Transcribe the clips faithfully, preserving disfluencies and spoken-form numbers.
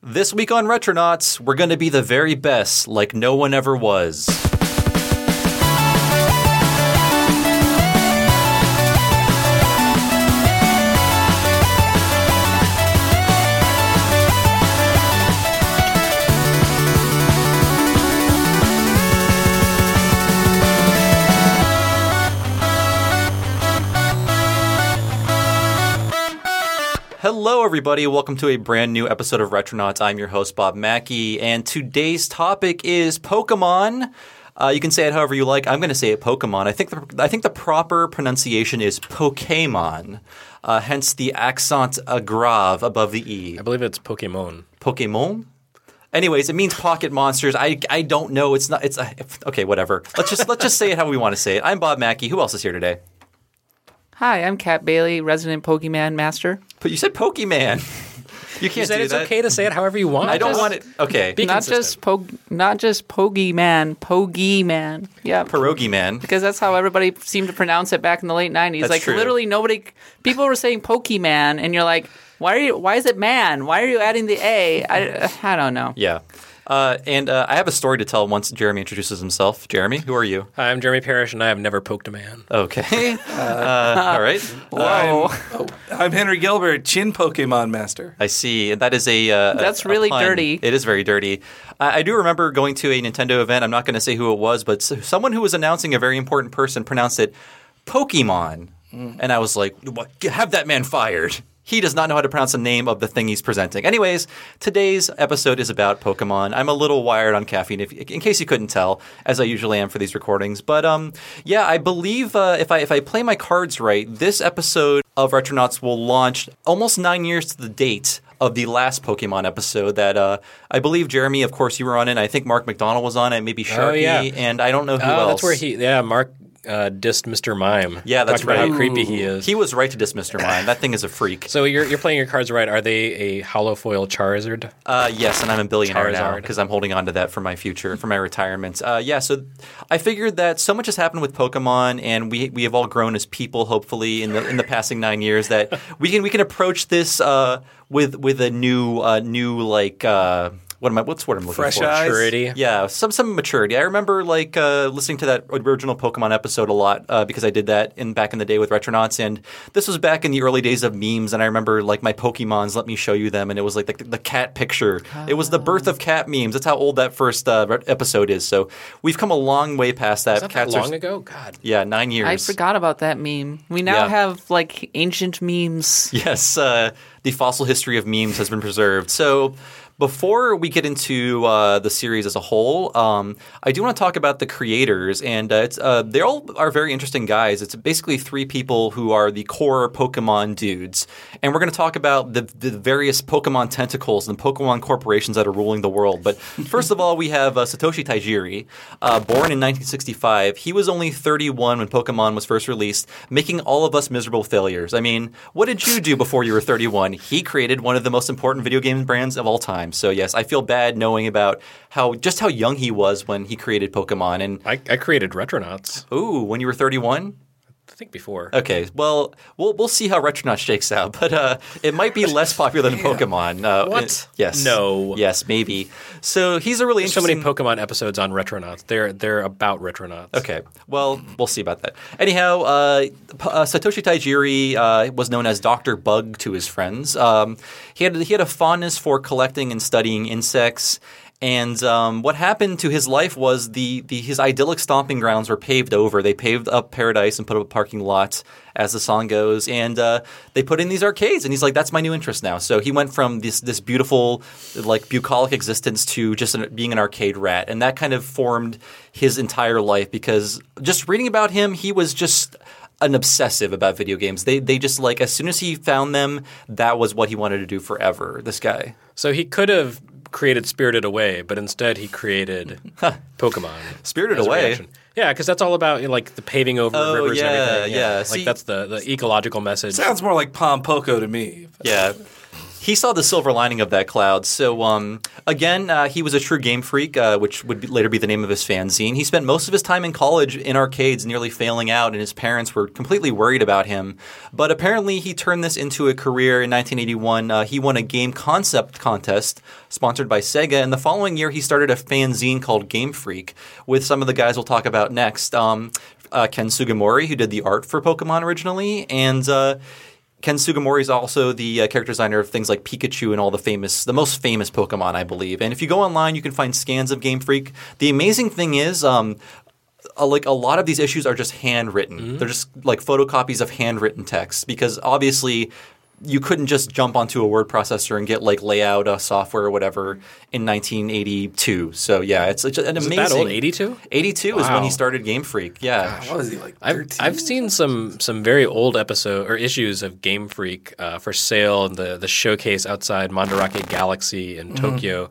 This week on Retronauts, we're going to be the very best, like no one ever was. Hello, everybody. Welcome to a brand new episode of Retronauts. I'm your host, Bob Mackey, and today's topic is Pokemon. Uh, you can say it however you like. I'm going to say it Pokemon. I think the, I think the proper pronunciation is Pokemon, uh, hence the accent grave above the E. I believe it's Pokemon. Pokemon? Anyways, it means pocket monsters. I, I don't know. It's not. It's a, okay. Whatever. Let's just let's just say it how we want to say it. I'm Bob Mackey. Who else is here today? Hi, I'm Kat Bailey, resident Pokemon master. But you said Pokemon. You can't You said do it's that. okay to say it however you want. I don't Just want it. Okay. Be Not consistent. just po- not just Pokemon, Pokemon. Yeah, Pierogi man. because that's how everybody seemed to pronounce it back in the late nineties. That's Like true. literally nobody, people were saying Pokemon, and you're like, why are you? Why is it man? Why are you adding the A? I, I don't know. Yeah. Uh, and uh, I have a story to tell once Jeremy introduces himself. Jeremy, who are you? Hi, I'm Jeremy Parrish, and I have never poked a man. Okay. Uh, all right. Whoa, Oh, I'm Henry Gilbert, Chin Pokemon Master. I see. That is a uh, That's a- a really pun. dirty. It is very dirty. I, I do remember going to a Nintendo event. I'm not going to say who it was, but s- someone who was announcing a very important person pronounced it Pokemon. Mm. And I was like, what? Have that man fired. He does not know how to pronounce the name of the thing he's presenting. Anyways, today's episode is about Pokemon. I'm a little wired on caffeine, if, in case you couldn't tell, as I usually am for these recordings. But um, yeah, I believe uh, if I if I play my cards right, this episode of Retronauts will launch almost nine years to the date of the last Pokemon episode that uh, I believe, Jeremy, of course, you were on it. I think Mark McDonald was on it, maybe Sharky, Oh, yeah. and I don't know who Oh, else. that's where he, yeah, Mark uh, dissed Mister Mime. Yeah, that's Talked about right. how creepy he is. He was right to dismiss Mister Mime. That thing is a freak. So you're you're playing your cards right. Are they a hollow foil Charizard? Uh, yes, and I'm a billionaire now Charizard. because I'm holding on to that for my future, for my retirement. Uh, yeah, so I figured that so much has happened with Pokemon, and we we have all grown as people, hopefully, in the in the passing nine years, that we can we can approach this uh, with with a new uh, new like. Uh, What am I? What's what I'm looking Fresh for? eyes? Maturity. Yeah, some some maturity. I remember like uh, listening to that original Pokemon episode a lot uh, because I did that in back in the day with Retronauts, and this was back in the early days of memes. And I remember like my Pokemons, let me show you them, and it was like the, the cat picture. It was the birth of cat memes. That's how old that first uh, re- episode is. So we've come a long way past that. Was that, that Cats are- long ago? God. Yeah, nine years. I forgot about that meme. We now Yeah. have like ancient memes. Yes, uh, the fossil history of memes has been preserved. So before we get into uh, the series as a whole, um, I do want to talk about the creators, and uh, it's, uh, they all are very interesting guys. It's basically three people who are the core Pokemon dudes, and we're going to talk about the, the various Pokemon tentacles and Pokemon corporations that are ruling the world. But first of all, we have uh, Satoshi Tajiri, uh, born in nineteen sixty-five. He was only thirty-one when Pokemon was first released, making all of us miserable failures. I mean, what did you do before you were thirty-one? He created one of the most important video game brands of all time. So yes, I feel bad knowing about how just how young he was when he created Pokemon. And I, I created Retronauts. ooh, when you were thirty-one? I think before. Okay, well, we'll we'll see how Retronauts shakes out, but uh, it might be less popular than Pokemon. Uh, What? it- yes. No. Yes, maybe. So he's a really There's so interesting. many Pokemon episodes on Retronauts. They're they're about Retronauts. Okay, well, we'll see about that. Anyhow, uh, P- uh, Satoshi Tajiri uh, was known as Doctor Bug to his friends. Um, he had he had a fondness for collecting and studying insects. And um, what happened to his life was the, the his idyllic stomping grounds were paved over. They paved up paradise and put up a parking lot, as the song goes, and uh, they put in these arcades. And he's like, "That's my new interest now." So he went from this this beautiful, like bucolic existence to just an, being an arcade rat, and that kind of formed his entire life. Because just reading about him, he was just an obsessive about video games. They they just like as soon as he found them, that was what he wanted to do forever. This guy. So he could have created Spirited Away, but instead he created Pokemon. Spirited as a Away? reaction. Yeah, because that's all about you know, like the paving over Oh, rivers yeah, and everything. yeah. Like See- that's the, the ecological message. Sounds more like Pom Poko to me. Yeah. he saw the silver lining of that cloud. So um, again, uh, he was a true game freak, uh, which would be, later be the name of his fanzine. He spent most of his time in college in arcades, nearly failing out, and his parents were completely worried about him. But apparently, he turned this into a career. In nineteen eighty-one, uh, he won a game concept contest sponsored by Sega, and the following year, he started a fanzine called Game Freak with some of the guys we'll talk about next. Um, uh, Ken Sugimori, who did the art for Pokemon originally, and uh, Ken Sugimori is also the uh, character designer of things like Pikachu and all the famous, the most famous Pokemon, I believe. And if you go online, you can find scans of Game Freak. The amazing thing is, um, uh, like a lot of these issues are just handwritten. Mm-hmm. They're just like photocopies of handwritten text because obviously you couldn't just jump onto a word processor and get like layout uh, software or whatever in nineteen eighty-two. So yeah, it's, it's an Is amazing. it that old? eighty-two? eighty-two is Wow. when he started Game Freak. Yeah. What was he like? I've, thirteen? I've seen some some very old episode or issues of Game Freak uh, for sale in the the showcase outside Mandarake Galaxy in Tokyo,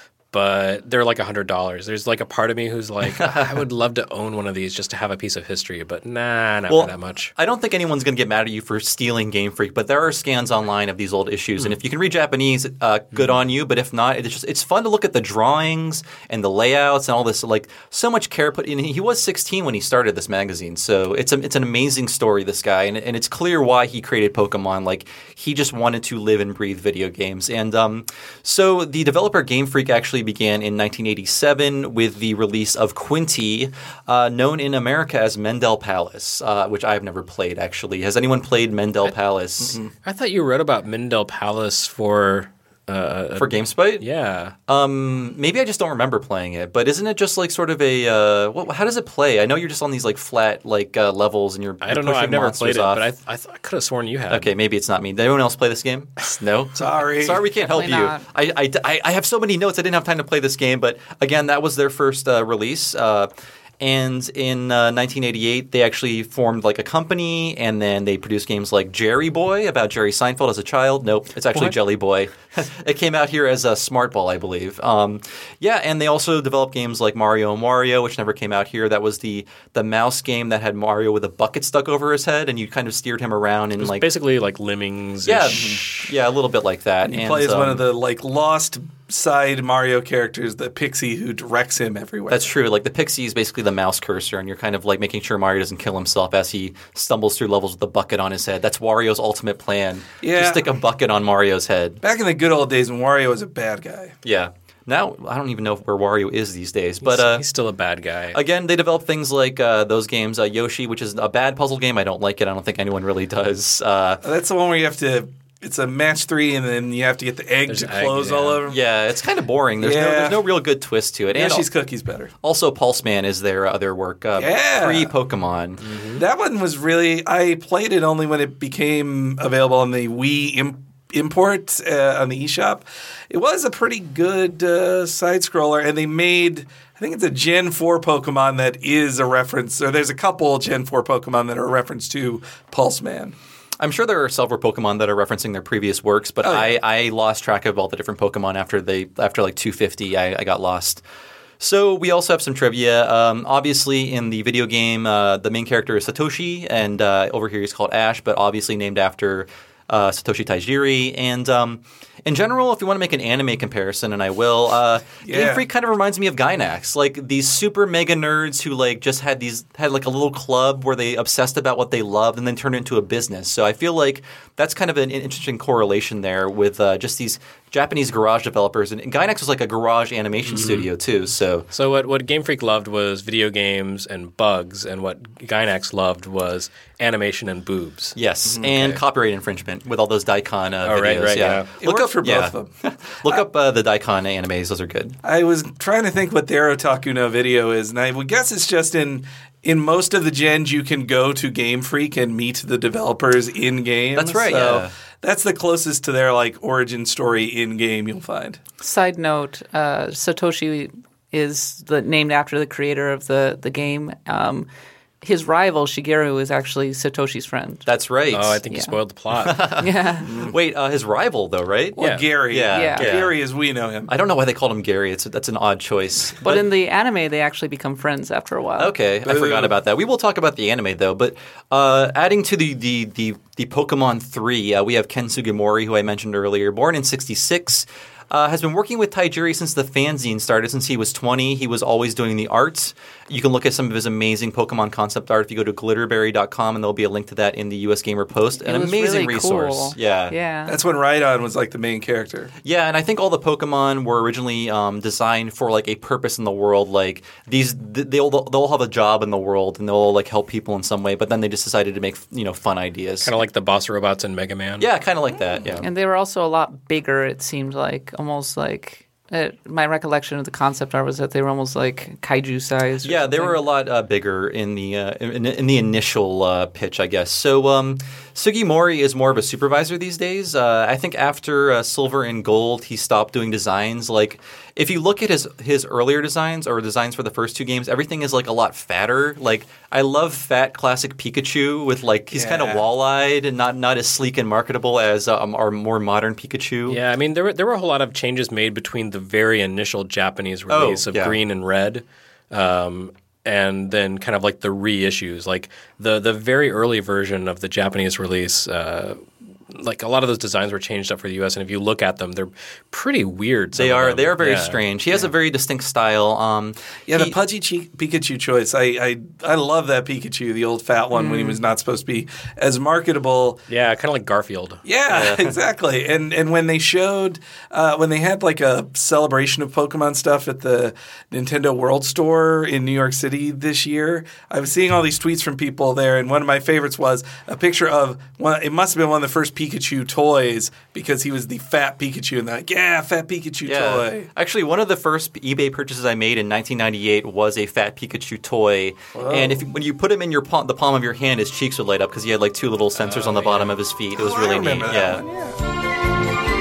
but they're like a hundred dollars. There's like a part of me who's like, I would love to own one of these just to have a piece of history, but nah, not Well, for that much. I don't think anyone's going to get mad at you for stealing Game Freak, but there are scans online of these old issues, and if you can read Japanese, uh, good on you. But if not, it's just it's fun to look at the drawings and the layouts and all this. Like so much care put in. He was sixteen when he started this magazine, so it's a, it's an amazing story. This guy, and, and it's clear why he created Pokemon. Like he just wanted to live and breathe video games, and um, so the developer Game Freak actually began in nineteen eighty-seven with the release of Quinty, uh, known in America as Mendel Palace, uh, which I've never played actually. Has anyone played Mendel Palace? I thought you wrote about Mendel Palace for uh, For GameSpot? yeah. Um, maybe I just don't remember playing it, but isn't it just like sort of a uh, what, how does it play? I know you're just on these like flat like uh, levels and you're I don't you're know. I've pushing never monsters played it, off. but I th- I, th- I could have sworn you had. Okay, maybe it's not me. Did anyone else play this game? No? Sorry. Sorry, we can't help you. Definitely not. I, I, I- I have so many notes. I didn't have time to play this game, but again, that was their first uh, release. Uh, and in uh, nineteen eighty-eight, they actually formed like a company, and then they produced games like Jerry Boy about Jerry Seinfeld as a child. Nope, it's actually What? Jelly Boy. It came out here as a Smart Ball, I believe. Um, yeah, and they also developed games like Mario and Wario, which never came out here. That was the the mouse game that had Mario with a bucket stuck over his head, and you kind of steered him around and It was like basically like Lemmings. yeah, mhm. yeah, a little bit like that. He and, plays one um, of the like lost side Mario characters, the pixie who directs him everywhere. That's true. Like the pixie is basically the mouse cursor, and you're kind of like making sure Mario doesn't kill himself as he stumbles through levels with a bucket on his head. That's Wario's ultimate plan. Yeah. Just stick a bucket on Mario's head. Back in the good old days when Wario was a bad guy. Yeah. Now I don't even know where Wario is these days, but He's, uh, he's still a bad guy. again, they developed things like uh, those games, uh, Yoshi, which is a bad puzzle game. I don't like it. I don't think anyone really does. Uh, That's the one where you have to. It's a match three, and then you have to get the egg There's to egg, close yeah. all over. yeah, it's kind of boring. There's no Yeah. there's no real good twist to it. And Yoshi's Cookie's better. also, Pulse Man is their other work uh, Yeah. pre Pokemon. That one was really. I played it only when it became available on the Wii imp- import uh, on the eShop. It was a pretty good uh, side scroller, and they made. I think it's a Gen four Pokemon that is a reference, or there's a couple Gen four Pokemon that are a reference to Pulse Man. I'm sure there are several Pokemon that are referencing their previous works, but Oh, yeah. I, I lost track of all the different Pokemon after they after like two fifty. I, I got lost. So we also have some trivia. Um, obviously, in the video game, uh, the main character is Satoshi, and uh, over here he's called Ash, but obviously named after uh, Satoshi Tajiri. And um, in general, if you want to make an anime comparison, and I will, uh, Yeah. Game Freak kind of reminds me of Gainax, like these super mega nerds who like just had these had like a little club where they obsessed about what they loved and then turned it into a business. So I feel like that's kind of an interesting correlation there with uh, just these Japanese garage developers, and Gainax was like a garage animation studio too. So So what, what Game Freak loved was video games and bugs, and what Gainax loved was animation and boobs. yes, and copyright infringement with all those Daikon uh, Oh, videos. right, right, yeah. It Look worked up for both yeah. of them. Look up uh, the Daikon animes; those are good. I was trying to think what their Otaku no video is, and I would guess it's just in in most of the gens you can go to Game Freak and meet the developers in game. That's right, So yeah. that's the closest to their like origin story in game you'll find. Side note: uh, Satoshi is the, named after the creator of the the game. Um, his rival Shigeru is actually Satoshi's friend. That's right. Oh, I think you Yeah. spoiled the plot. Yeah. Wait, uh, his rival though, right? Well, Yeah. Gary. Yeah. Yeah. Gary as we know him. I don't know why they called him Gary. It's that's an odd choice. But in the anime, they actually become friends after a while. Okay, I Boo. forgot about that. We will talk about the anime though. But uh, adding to the the the, the Pokemon three, uh, we have Ken Sugimori, who I mentioned earlier, born in sixty-six. Uh, has been working with Taijiri since the fanzine started, since he was twenty. He was always doing the art. You can look at some of his amazing Pokemon concept art if you go to glitterberry dot com, and there'll be a link to that in the U S Gamer Post. An It was amazing really resource. cool. Yeah. Yeah. That's when Rhydon was like the main character. Yeah, and I think all the Pokemon were originally um, designed for like a purpose in the world. Like these, th- they'll they'll have a job in the world and they'll like help people in some way. But then they just decided to make you know fun ideas. Kind of like the boss robots in Mega Man. Yeah, kind of like that. Yeah. And they were also a lot bigger, it seemed like. Almost like. Uh, my recollection of the concept art was that they were almost like kaiju sized. Yeah, they were a lot uh, bigger in the uh, in, in the initial uh, pitch, I guess. So um, Sugimori is more of a supervisor these days. Uh, I think after uh, Silver and Gold, he stopped doing designs. Like if you look at his his earlier designs or designs for the first two games, everything is like a lot fatter. Like I love fat classic Pikachu with like he's Yeah. kind of wall-eyed and not not as sleek and marketable as um, our more modern Pikachu. Yeah, I mean, there were there were a whole lot of changes made between the very initial Japanese release Oh, of yeah. Green and Red, um, and then kind of like the reissues. Like the the very early version of the Japanese release, uh, like a lot of those designs were changed up for the U S, and if you look at them, they're pretty weird. some They of are them. they are very Yeah. strange. He has a very distinct style. Um, Yeah, he- the pudgy che- Pikachu choice. I, I I love that Pikachu, the old fat one, when he was not supposed to be as marketable. Yeah, kind of like Garfield. Yeah, exactly. And and when they showed, uh, when they had like a celebration of Pokemon stuff at the Nintendo World Store in New York City this year, I was seeing all these tweets from people there, and one of my favorites was a picture of one. It must have been one of the first Pikachu toys because he was the fat Pikachu, and they're like, yeah, fat Pikachu toy. Actually, one of the first eBay purchases I made in nineteen ninety-eight was a fat Pikachu toy. And if when you put him in your palm, the palm of your hand, his cheeks would light up because he had like two little sensors on the bottom of his feet. It was Oh, I really neat. remember that Yeah. one, yeah.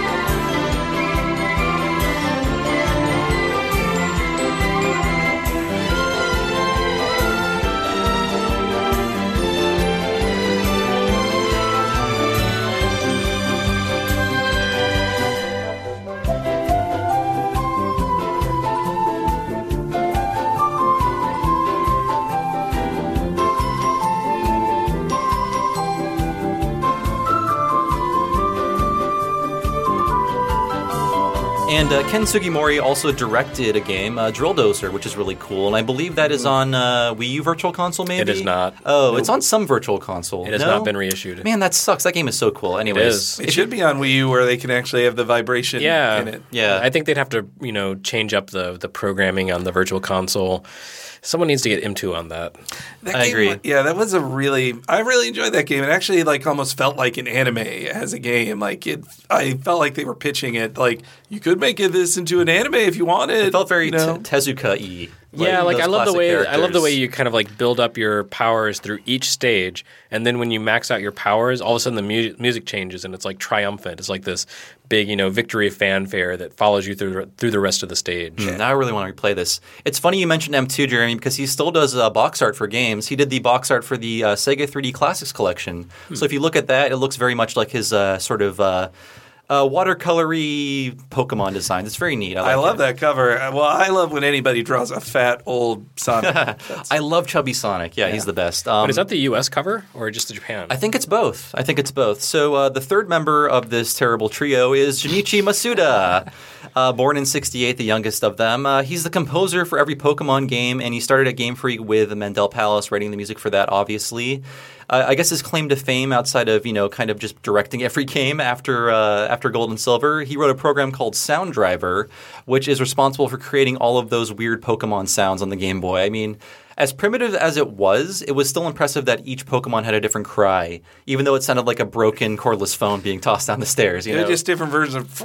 And uh, Ken Sugimori also directed a game, uh, Drill Dozer, which is really cool. And I believe that is on uh, Wii U Virtual Console, maybe? It is not. Oh, it's on some Virtual Console. It has No? not been reissued. Man, that sucks. That game is so cool. Anyways. is. It should be on Wii U where they can actually have the vibration Yeah, in it. Yeah. I think they'd have to, you know, change up the the programming on the Virtual Console. Someone needs to get M two on that. That I game, agree. Yeah, that was a really. I really enjoyed that game. It actually like almost felt like an anime as a game. Like it, I felt like they were pitching it. Like you could make it this into an anime if you wanted. It felt very you know? te- Tezuka-y. Yeah, like those I love the classic way I love the characters. way you kind of like build up your powers through each stage, and then when you max out your powers, all of a sudden the mu- music changes and it's like triumphant. It's like this big, you know, victory fanfare that follows you through the, through the rest of the stage. Mm, Now I really want to replay this. It's funny you mentioned M two, Jeremy, because he still does uh, box art for games. He did the box art for the uh, Sega three D Classics collection. So if you look at that, it looks very much like his uh, sort of uh, uh, watercolory Pokemon designs. It's very neat. I, like I love it. that cover. Well, I love when anybody draws a fat old Sonic. That's- I love Chubby Sonic. Yeah, he's the best. Um, But is that the U S cover or just the Japan? I think it's both. I think it's both. So uh, the third member of this terrible trio is Junichi Masuda, uh, born in sixty-eight, the youngest of them. Uh, he's the composer for every Pokemon game, and he started at Game Freak with Mandel Palace, writing the music for that, obviously. Uh, I guess his claim to fame, outside of you know, kind of just directing every game after uh, after Gold and Silver, he wrote a program called Sound Driver, which is responsible for creating all of those weird Pokemon sounds on the Game Boy. I mean, as primitive as it was, it was still impressive that each Pokemon had a different cry, even though it sounded like a broken cordless phone being tossed down the stairs. You They're know, just different versions of.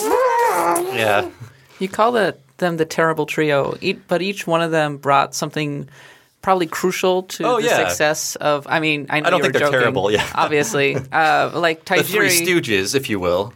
yeah. You call the, them the terrible trio, e- but each one of them brought something probably crucial to Oh, the yeah. success of. I mean, I know I don't you think were they're joking, terrible, yeah. obviously, uh, like The Three Taijiri. Stooges, if you will.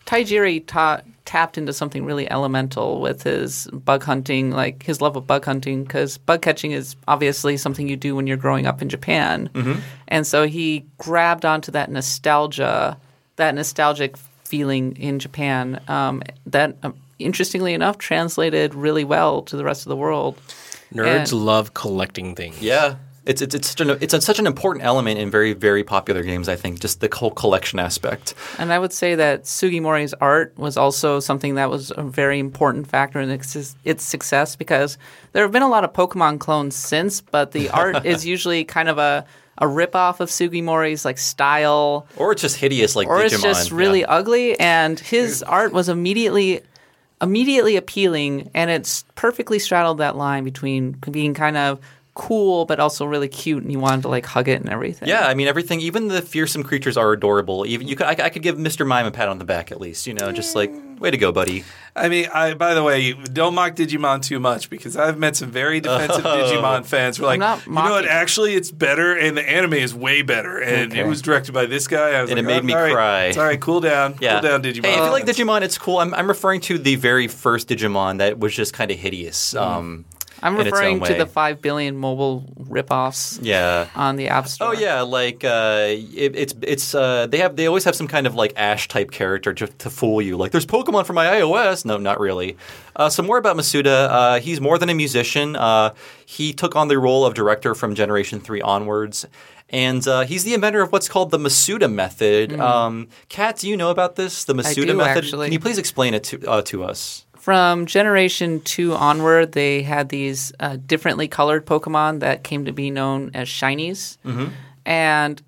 Taijiri ta- tapped into something really elemental with his bug hunting, like his love of bug hunting, because bug catching is obviously something you do when you're growing up in Japan. Mm-hmm. And so he grabbed onto that nostalgia, that nostalgic feeling in Japan um, that, um, interestingly enough, translated really well to the rest of the world. Nerds And- love collecting things. Yeah. It's it's it's such an, it's a, such an important element in very, very popular games, I think, just the whole collection aspect. And I would say that Sugimori's art was also something that was a very important factor in its, its success, because there have been a lot of Pokemon clones since, but the art is usually kind of a, a ripoff of Sugimori's like style. Or it's just hideous like Or Digimon. it's just really yeah. ugly, and his art was immediately immediately appealing, and it's perfectly straddled that line between being kind of cool but also really cute, and you wanted to like hug it and everything. Yeah, I mean everything. Even the fearsome creatures are adorable. Even you, could, I, I could give Mister Mime a pat on the back at least. You know, just like way to go, buddy. I mean, I by the way, don't mock Digimon too much, because I've met some very defensive Oh. Digimon fans who are like, not you know what, mocking. actually it's better, and the anime is way better, and Okay. it was directed by this guy. I was And like, it made oh, me all right, cry. It's all right, cool down, Yeah. cool down, Digimon. Hey, if you like fans. Digimon, it's cool. I'm, I'm referring to the very first Digimon that was just kind of hideous. Um, I'm in its referring own to way. the five billion mobile ripoffs Yeah. on the App Store. Oh yeah, like uh, it, it's it's uh, they have they always have some kind of like Ash type character just to fool you. Like there's Pokemon for my iOS. No, not really. Uh, some more about Masuda. Uh, he's more than a musician. Uh, he took on the role of director from Generation Three onwards. And uh, he's the inventor of what's called the Masuda method. Mm. Um, Kat, do you know about this? The Masuda do, method. actually. Can you please explain it to uh, to us? From Generation two onward, they had these uh, differently colored Pokemon that came to be known as shinies. Mm-hmm. And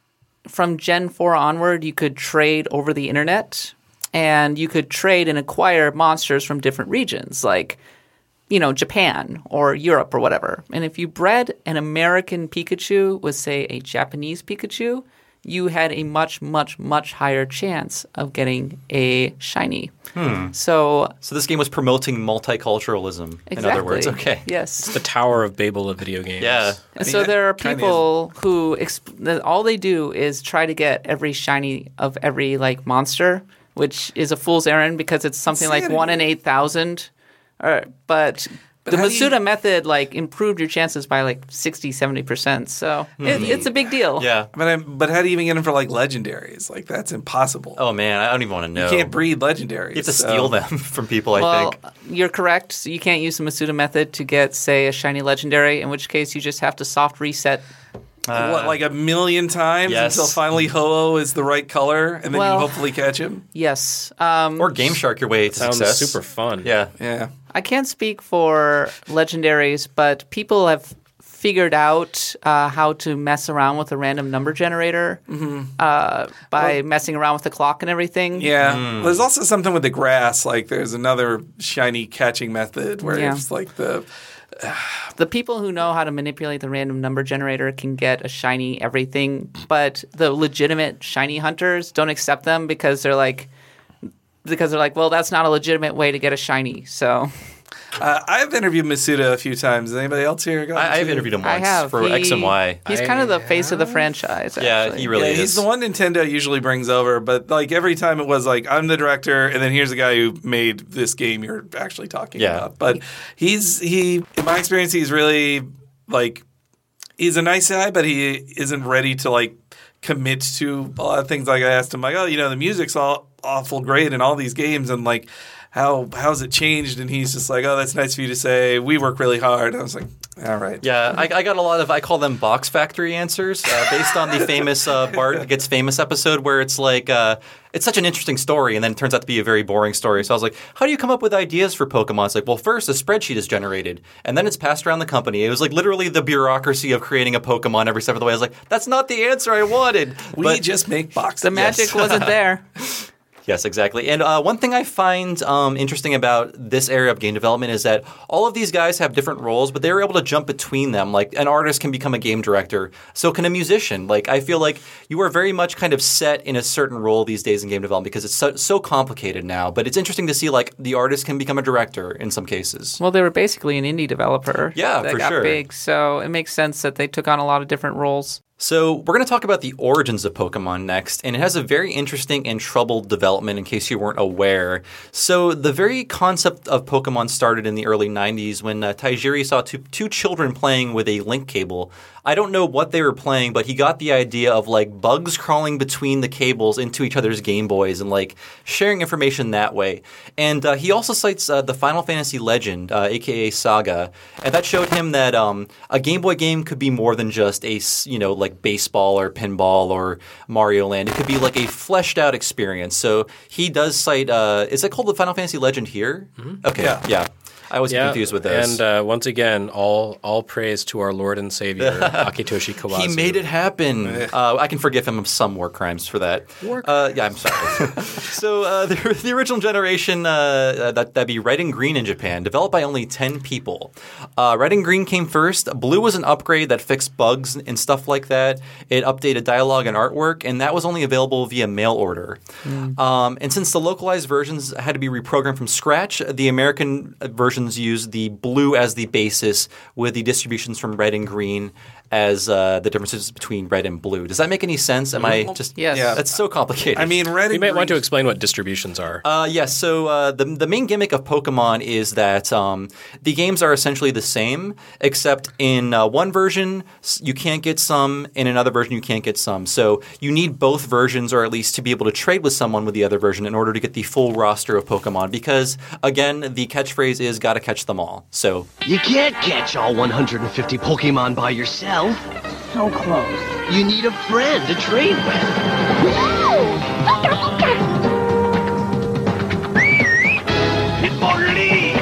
from Gen four onward, you could trade over the internet, and you could trade and acquire monsters from different regions, like, you know, Japan or Europe or whatever. And if you bred an American Pikachu with, say, a Japanese Pikachu, you had a much, much, much higher chance of getting a shiny. Hmm. So, So this game was promoting multiculturalism. exactly. In other words, okay. Yes. The Tower of Babel of video games. Yeah. And mean, so that there are kinda people who exp- that all they do is try to get every shiny of every like monster, which is a fool's errand because it's something like Insanity. one in eight thousand. Or, but, the how do you- Masuda method like improved your chances by like sixty, seventy percent. So it, it's a big deal. Yeah. But I'm, but how do you even get them for like legendaries? Like that's impossible. Oh man, I don't even want to know. You can't breed legendaries. You have to so- steal them from people. I Well, think. you're correct. So you can't use the Masuda method to get, say, a shiny legendary, in which case you just have to soft reset. what, like a million times yes. until finally Ho-Oh is the right color, and then Well- you hopefully catch him. Yes. Um, Or Game Shark your way to Sounds success. super fun. Yeah. Yeah. I can't speak for legendaries, but people have figured out uh, how to mess around with a random number generator uh, by messing around with the clock and everything. Yeah. Hmm. There's also something with the grass. Like there's another shiny catching method where Yeah. it's like the The people who know how to manipulate the random number generator can get a shiny everything, but the legitimate shiny hunters don't accept them because they're like, because they're like, well, that's not a legitimate way to get a shiny. So Uh, I've interviewed Masuda a few times. Has anybody else here got I, I've Masuda? interviewed him I once have for He- X and Y. He's I kind of the face of the franchise. Yeah, actually. he really yeah, is. he's the one Nintendo usually brings over, but like every time it was like I'm the director, and then here's the guy who made this game you're actually talking Yeah. about. But he's he, in my experience, he's really like he's a nice guy, but he isn't ready to like commit to a lot of things. Like I asked him, like, oh, you know, the music's all awful great in all these games, and like how how's it changed? And he's just like, oh, that's nice for you to say. We work really hard. I was like, all right. Yeah, I, I got a lot of, I call them box factory answers uh, based on the famous uh, Bart Gets Famous episode where it's like, uh, it's such an interesting story and then it turns out to be a very boring story. So I was like, how do you come up with ideas for Pokemon? It's like, well, first a spreadsheet is generated and then it's passed around the company. It was like literally the bureaucracy of creating a Pokemon every step of the way. I was like, that's not the answer I wanted. We But- just make boxes. The magic wasn't there. Yes, exactly. And uh, one thing I find um, interesting about this area of game development is that all of these guys have different roles, but they were able to jump between them. Like an artist can become a game director, so can a musician. Like I feel like you are very much kind of set in a certain role these days in game development because it's so, so complicated now. But it's interesting to see like the artist can become a director in some cases. Well, they were basically an indie developer. Yeah, that for got sure. big, so it makes sense that they took on a lot of different roles. So we're going to talk about the origins of Pokemon next, and it has a very interesting and troubled development in case you weren't aware. So the very concept of Pokemon started in the early nineties when uh, Tajiri saw two, two children playing with a link cable. I don't know what they were playing, but he got the idea of like bugs crawling between the cables into each other's Game Boys and like sharing information that way. And uh, he also cites uh, the Final Fantasy Legend, uh, aka Saga, and that showed him that um, a Game Boy game could be more than just a you know like baseball or pinball or Mario Land. It could be like a fleshed out experience. So he does cite. Uh, is it called the Final Fantasy Legend here? Mm-hmm. Okay, yeah. yeah. I was yeah, confused with those. And uh, once again, all all praise to our Lord and Savior, Akitoshi Kawazu. He made it happen. uh, I can forgive him of some war crimes for that. War uh, yeah, I'm sorry. so uh, the, the original generation, uh, that, that'd be Red and Green in Japan, developed by only ten people. Uh, Red and Green came first. Blue was an upgrade that fixed bugs and stuff like that. It updated dialogue and artwork, and that was only available via mail order. Mm. Um, and since the localized versions had to be reprogrammed from scratch, the American version use the blue as the basis with the distributions from red and green as uh, the differences between red and blue. Does that make any sense? Am I just yes. Yeah. That's so complicated. I mean, red and You might green. want to explain what distributions are. Uh, yes. So uh, the the main gimmick of Pokemon is that um, the games are essentially the same, except in uh, one version you can't get some, in another version you can't get some. So you need both versions, or at least to be able to trade with someone with the other version in order to get the full roster of Pokemon. Because again, the catchphrase is "Gotta catch them all." So you can't catch all one hundred fifty Pokemon by yourself. So close. You need a friend to trade with. It's Marty!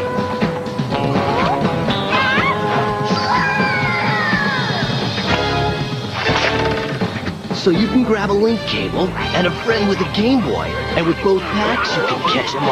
So you can grab a link cable and a friend with a Game Boy, and with both packs you can catch them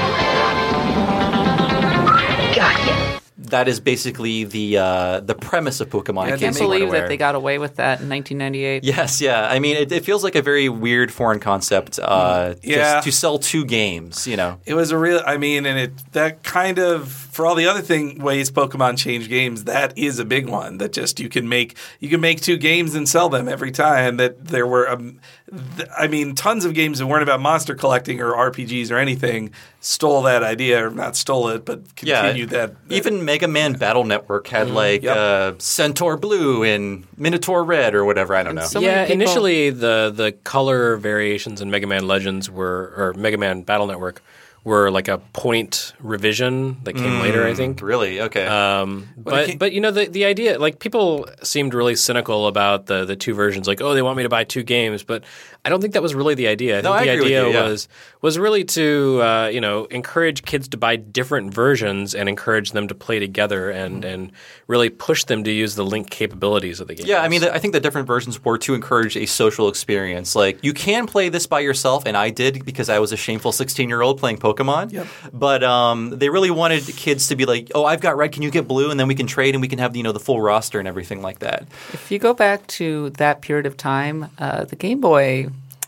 all. Gotcha! that is basically the uh, the premise of Pokemon. Yeah, I can't case you weren't believe aware. that they got away with that in nineteen ninety-eight. Yes, yeah. I mean, it, it feels like a very weird foreign concept. Uh, Yeah. just to sell two games, you know. It was a real. I mean, and it that kind of for all the other thing ways Pokemon change games, that is a big one. That just you can make you can make two games and sell them every time. That there were, um, th- I mean, tons of games that weren't about monster collecting or R P Gs or anything stole that idea, or not stole it, but continued yeah, that, that. Even Mega Man Battle Network had like Yep. uh, Centaur Blue and Minotaur Red or whatever. I don't know. so- yeah, many people- initially the the color variations in Mega Man Legends were, or Mega Man Battle Network, were like a point revision that came later, I think. Really? Okay. Um, it but can't- but you know the the idea, like, people seemed really cynical about the the two versions, like, oh, they want me to buy two games, but I don't think that was really the idea. I No, think I the agree with idea you, yeah. was was really to uh, you know encourage kids to buy different versions and encourage them to play together and and really push them to use the link capabilities of the game. Yeah, I mean, I think the different versions were to encourage a social experience. Like, you can play this by yourself, and I did because I was a shameful sixteen-year-old playing Pokemon. Yep. But um, they really wanted kids to be like, oh, I've got red, can you get blue? And then we can trade and we can have, you know, the full roster and everything like that. If you go back to that period of time, uh, the Game Boy,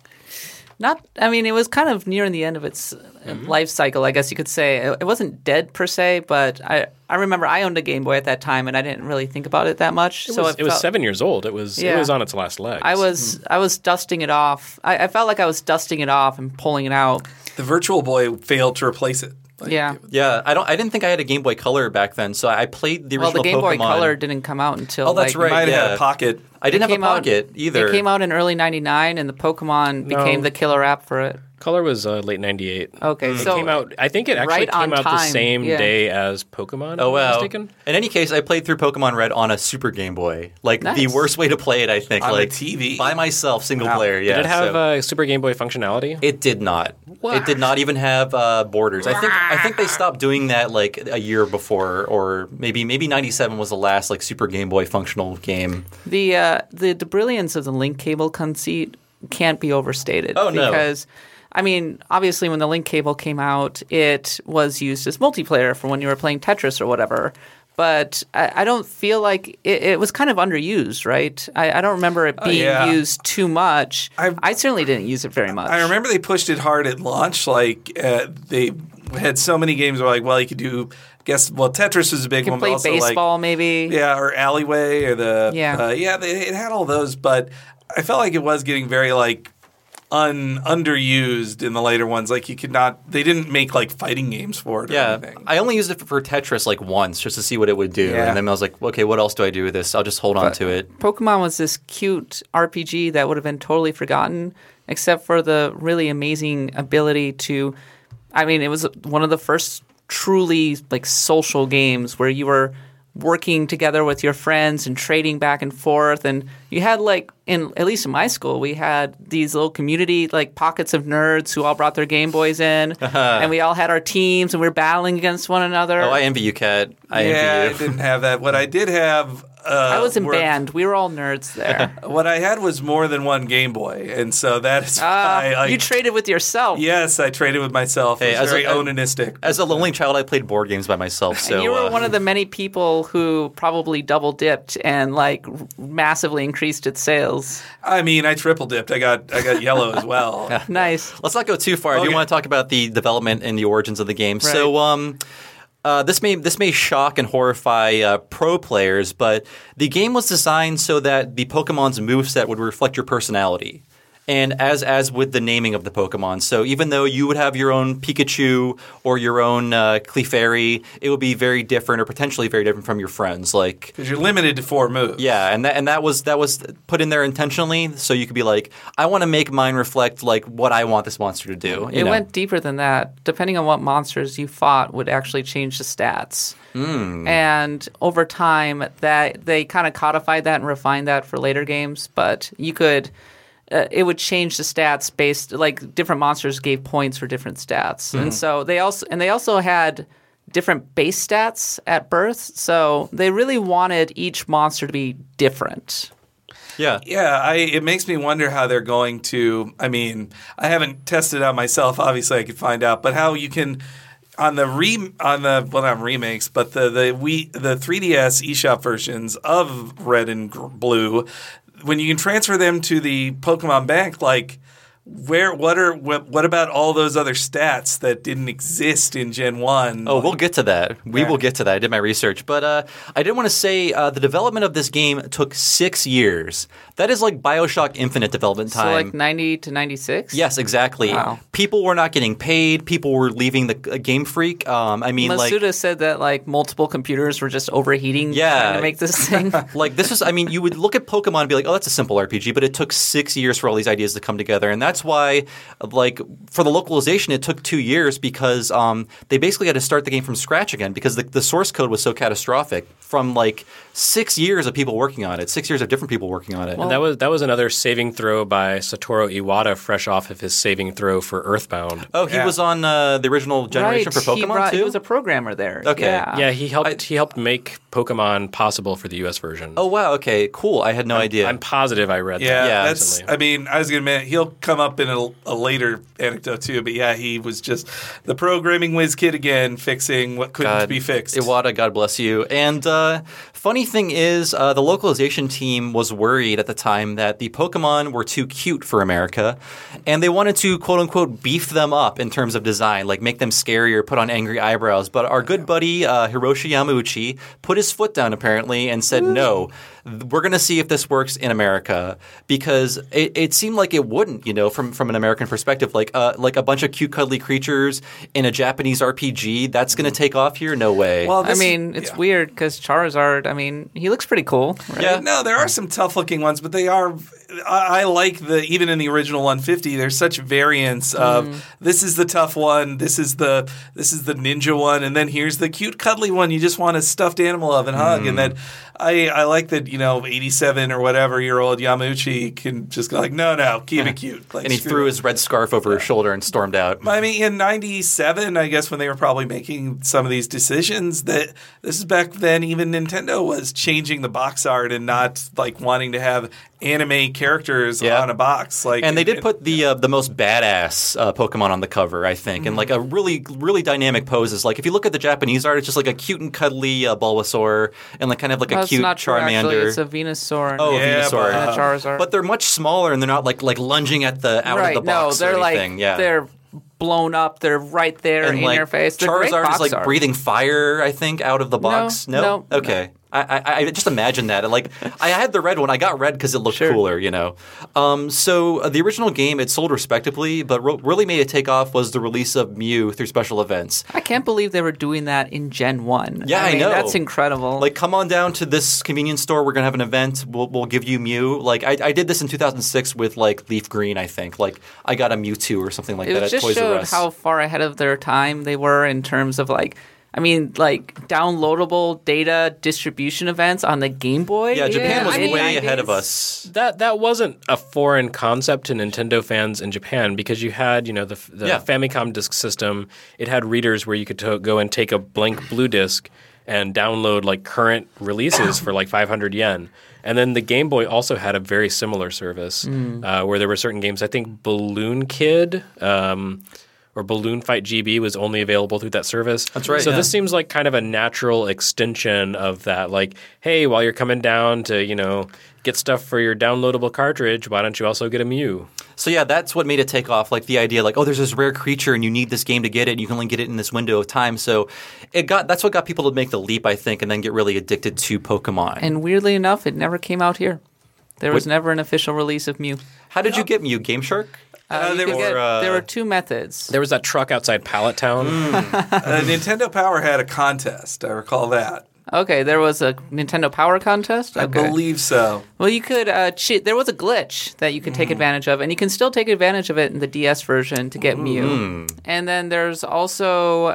not, I mean, it was kind of nearing the end of its Mm-hmm. life cycle, I guess you could say. It, it wasn't dead per se, but I, I remember I owned a Game Boy at that time, and I didn't really think about it that much. It so was, it it was felt- seven years old. It was it Yeah. was on its last legs. I was I was dusting it off. I, I felt like I was dusting it off and pulling it out. the Virtual Boy failed to replace it. Like, Yeah. Yeah, I don't. I didn't think I had a Game Boy Color back then, so I played the Well, original the Game Boy Pokemon. Color didn't come out until Oh, that's like, right. Might have had yeah. a pocket. I didn't It have a came out- pocket either. It came out in early ninety-nine, and the Pokemon became the killer app for it. Color was uh, late ninety-eight. Okay, It so came out. I think it actually right on came out the time, same yeah. day as Pokemon. if Oh I'm wow! not mistaken. In any case, I played through Pokemon Red on a Super Game Boy. Like the Nice. worst way to play it, I think. On a like T V? by myself, single Wow. player. Yeah. Did it have so- uh, Super Game Boy functionality? It did not. It did not even have uh, borders. I think I think they stopped doing that like a year before, or maybe maybe ninety-seven was the last like Super Game Boy functional game. the uh, the the brilliance of the link cable conceit can't be overstated. Oh, no. Because I mean, obviously, when the link cable came out, it was used as multiplayer for when you were playing Tetris or whatever. But I, I don't feel like it, it was kind of underused, right? I, I don't remember it being yeah. used too much. I've- I certainly didn't use it very much. I remember they pushed it hard at launch. Like uh, they had so many games where like, well, you could do. I guess well, Tetris was a big You one. can but play also, baseball, like, maybe. yeah, or Alleyway, or the Yeah. uh, yeah. They, it had all those, but I felt like it was getting very like un underused in the later ones. Like you could not. They didn't make like fighting games for it. Or Yeah, anything. I only used it for Tetris like once just to see what it would do, Yeah. and then I was like, okay, what else do I do with this? I'll just hold on to it. Pokemon was this cute R P G that would have been totally forgotten, except for the really amazing ability to. I mean, it was one of the first truly like social games where you were working together with your friends and trading back and forth, and you had like in at least in my school we had these little community like pockets of nerds who all brought their Game Boys in, and we all had our teams and we were battling against one another. Oh, I envy you, Kat. I yeah, I envy you. didn't have that. What I did have. Uh, I was in were- band. We were all nerds there. What I had was more than one Game Boy, and so that is Ah, why I, you traded with yourself. yes, I traded with myself. Hey, it was as a- very as- onanistic. As a lonely child, I played board games by myself. So And you were uh, one of the many people who probably double dipped and like r- massively increased its sales. I mean, I triple dipped. I got I got yellow as well. Nice. Let's not go too far. I Okay. do want to talk about the development and the origins of the game. So, um, uh, this may this may shock and horrify uh, pro players, but the game was designed so that the Pokemon's moveset would reflect your personality. And as as with the naming of the Pokemon, so even though you would have your own Pikachu or your own uh, Clefairy, it would be very different or potentially very different from your friends. Like Because you're limited to four moves. yeah, and that and that was that was put in there intentionally, so you could be like, I want to make mine reflect like what I want this monster to do. you It know? went deeper than that. Depending on what monsters you fought would actually change the stats. Hmm. And over time, that they kind of codified that and refined that for later games. But you could, uh, it would change the stats based like different monsters gave points for different stats, Hmm. and so they also and they also had different base stats at birth. So they really wanted each monster to be different. Yeah. Yeah, I, it makes me wonder how they're going to. I mean, I haven't tested it out myself. Obviously, I could find out, but how you can on the re on the well not remakes, but the the we the three D S eShop versions of Red and gr- Blue, when you can transfer them to the Pokemon Bank, like. Where what are what, what about all those other stats that didn't exist in Gen one? Oh, we'll get to that. We Yeah. will get to that. I did my research. But uh, I did want to say uh, the development of this game took six years. That is like Bioshock Infinite development time. So like ninety to ninety-six. Yes, exactly. Wow. People were not getting paid. People were leaving the uh, Game Freak. Um, I mean, like. Masuda said that like multiple computers were just overheating Yeah. trying to make this thing. Like this is, I mean, you would look at Pokemon and be like, oh, that's a simple R P G, but it took six years for all these ideas to come together, and that's why, like, for the localization, it took two years because um, they basically had to start the game from scratch again because the, the source code was so catastrophic from like six years of people working on it, six years of different people working on it. And that was that was another saving throw by Satoru Iwata, fresh off of his saving throw for Earthbound. oh, he Yeah. was on uh, the original generation right. for he Pokemon brought- too. He was a programmer there. Okay. Yeah. Yeah, he helped. he helped make Pokemon possible for the U S version. oh wow, okay, cool. I had no idea. I'm positive I read Yeah, that. Yeah, that's. recently. I mean, I was gonna admit he'll come up in a, a later anecdote too, but yeah, he was just the programming whiz kid again, fixing what couldn't God, be fixed. Iwata, God bless you. And uh, funny thing is, uh, the localization team was worried at the time that the Pokemon were too cute for America, and they wanted to quote unquote beef them up in terms of design, like make them scarier, put on angry eyebrows. But our good buddy uh, Hiroshi Yamauchi put his foot down apparently and said, "No, we're going to see if this works in America," because it, it seemed like it wouldn't, you know, from from an American perspective, like uh, like a bunch of cute cuddly creatures in a Japanese R P G. That's going to take off here? No way. Well, I this- mean, it's yeah. weird because Charizard, I mean, he looks pretty cool. Right? Yeah. No, there are some tough looking ones, but they are. I, I like the even in the original one fifty. There's such variance of Mm. this is the tough one, this is the this is the ninja one, and then here's the cute cuddly one you just want a stuffed animal of and hug. Mm. And that I I like that you know eighty-seven or whatever year old Yamauchi can just go like no no keep it cute. Like, and he screw threw it. his red scarf over his shoulder and stormed out. I mean, in ninety-seven, I guess when they were probably making some of these decisions, that this is back then. Even Nintendo was changing the box art and not like wanting to have anime characters Yeah. on a box. Like, And they did it- put the uh, the most badass uh, Pokemon on the cover, I think, and like a really really dynamic poses. Like if you look at the Japanese art, it's just like a cute and cuddly uh, Bulbasaur and like kind of like a That's cute not true, actually. Charmander. It's a Venusaur. Oh, Yeah, Venusaur. but, and a uh, Charizard. But they're much smaller and they're not like like lunging at the out right? of the box no, they're or like anything. yeah. they're blown up. They're right there And in like your face. They're great Charizard is box like art. breathing fire, I think, out of the box. no, Okay. I, I, I just imagine that. Like, I had the red one. I got red because it looked Sure. cooler, you know. Um, so uh, the original game, it sold respectably, but ro- really made it take off was the release of Mew through special events. I can't believe they were doing that in Gen one. Yeah, I mean, know. That's incredible. Like, come on down to this convenience store. We're gonna have an event. We'll we'll give you Mew. Like, I, I did this in two thousand six with like Leaf Green. I think like I got a Mewtwo or something like it that at just Toys R showed Us. how far ahead of their time they were in terms of like, I mean, like downloadable data distribution events on the Game Boy. yeah, Japan in was the way mid-nineties. ahead of us. That that wasn't a foreign concept to Nintendo fans in Japan because you had, you know, the, the Yeah. Famicom disk system. It had readers where you could to- go and take a blank blue disc and download like current releases for like five hundred yen. And then the Game Boy also had a very similar service uh, where there were certain games. I think Balloon Kid um, or Balloon Fight G B was only available through that service. That's right, So yeah. this seems like kind of a natural extension of that. Like, hey, while you're coming down to, you know, get stuff for your downloadable cartridge, why don't you also get a Mew? So yeah, that's what made it take off. Like the idea, like, oh, there's this rare creature, and you need this game to get it, and you can only get it in this window of time. So it got that's what got people to make the leap, I think, and then get really addicted to Pokemon. And weirdly enough, it never came out here. There was What- never an official release of Mew. How did you get Mew? Game Shark? Uh, you there could were, get- uh, there were two methods. There was that truck outside Pallet Town. Uh, Nintendo Power had a contest. I recall that. Okay, there was a Nintendo Power contest. I Okay. believe so. Well, you could uh, cheat. There was a glitch that you could take advantage of, and you can still take advantage of it in the D S version to get Mew. And then there's also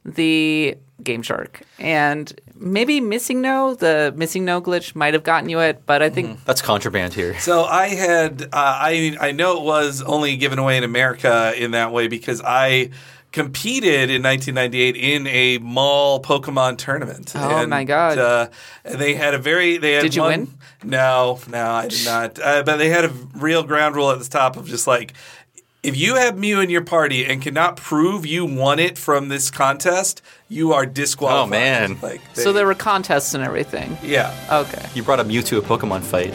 the Game Shark, and maybe Missing No. The Missing No glitch might have gotten you it, but I think That's contraband here. So I had, uh, I I know it was only given away in America in that way because I competed in nineteen ninety-eight in a mall Pokemon tournament. Oh, and, my God. Uh, and they had a very they had Did you one- win? No, no, I did not. Uh, but they had a real ground rule at the top of just like, if you have Mew in your party and cannot prove you won it from this contest, you are disqualified. Oh, man. Like so. There were contests and everything. yeah. Okay. You brought a Mew to a Pokemon fight.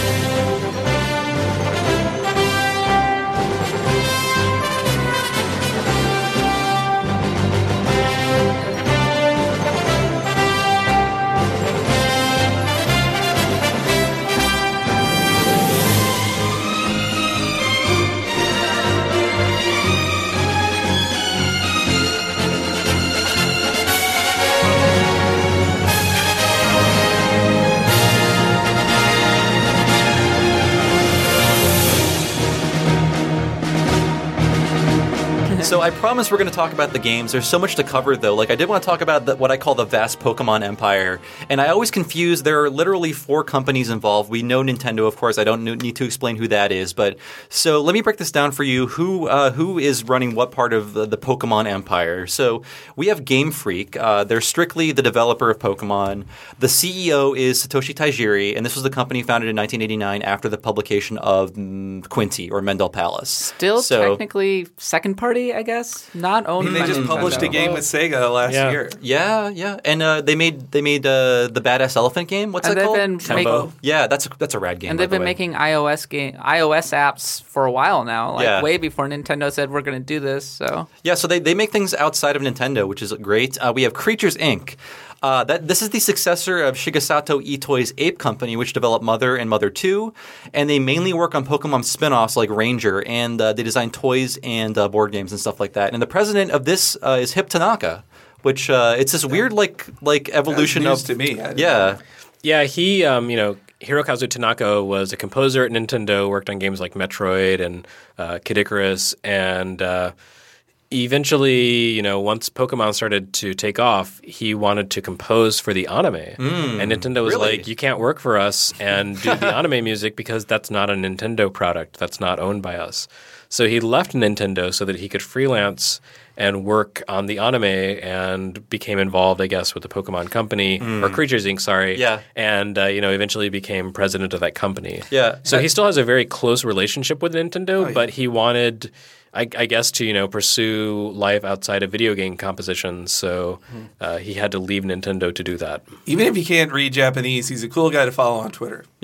So I promise we're going to talk about the games. There's so much to cover, though. Like I did want to talk about the, what I call the vast Pokemon empire, and I always confuse. There are literally four companies involved. We know Nintendo, of course. I don't know, need to explain who that is, but so let me break this down for you. Who uh, who is running what part of the, the Pokemon empire? So we have Game Freak. Uh, they're strictly the developer of Pokemon. The C E O is Satoshi Tajiri, and this was the company founded in nineteen eighty-nine after the publication of mm, Quinty or Mendel Palace. Still So- technically second party, I guess. Not owned They by just Nintendo. published a game with Sega last Yeah. year. Yeah, yeah, and uh, they made they made uh, the Badass Elephant game. What's And that they've called? been Tempo. making, Yeah, that's a, that's a rad game. and by they've the been way. making iOS game iOS apps for a while now, like Yeah. way before Nintendo said we're going to do this. So Yeah, so they, they make things outside of Nintendo, which is great. Uh, we have Creatures Incorporated. Uh, that this is the successor of Shigesato Itoi's Ape Company, which developed Mother and Mother two, and they mainly work on Pokemon spin-offs like Ranger, and uh, they design toys and uh, board games and stuff like that. And the president of this uh, is Hip Tanaka, which uh, it's this weird like like evolution news of to me. I didn't yeah. Yeah, he, um, you know, Hirokazu Tanaka was a composer at Nintendo, worked on games like Metroid and uh, Kid Icarus, and uh, eventually, you know, once Pokemon started to take off, he wanted to compose for the anime. and Nintendo was really? like, you can't work for us and do the anime music because that's not a Nintendo product. That's not owned by us. So he left Nintendo so that he could freelance and work on the anime and became involved, I guess, with the Pokemon Company, or Creatures Incorporated, sorry. Yeah. And, uh, you know, eventually became president of that company. Yeah. So he still has a very close relationship with Nintendo, yeah. but he wanted, I, I guess, to, you know, pursue life outside of video game compositions. So uh, he had to leave Nintendo to do that. Even if he can't read Japanese, he's a cool guy to follow on Twitter. Yeah.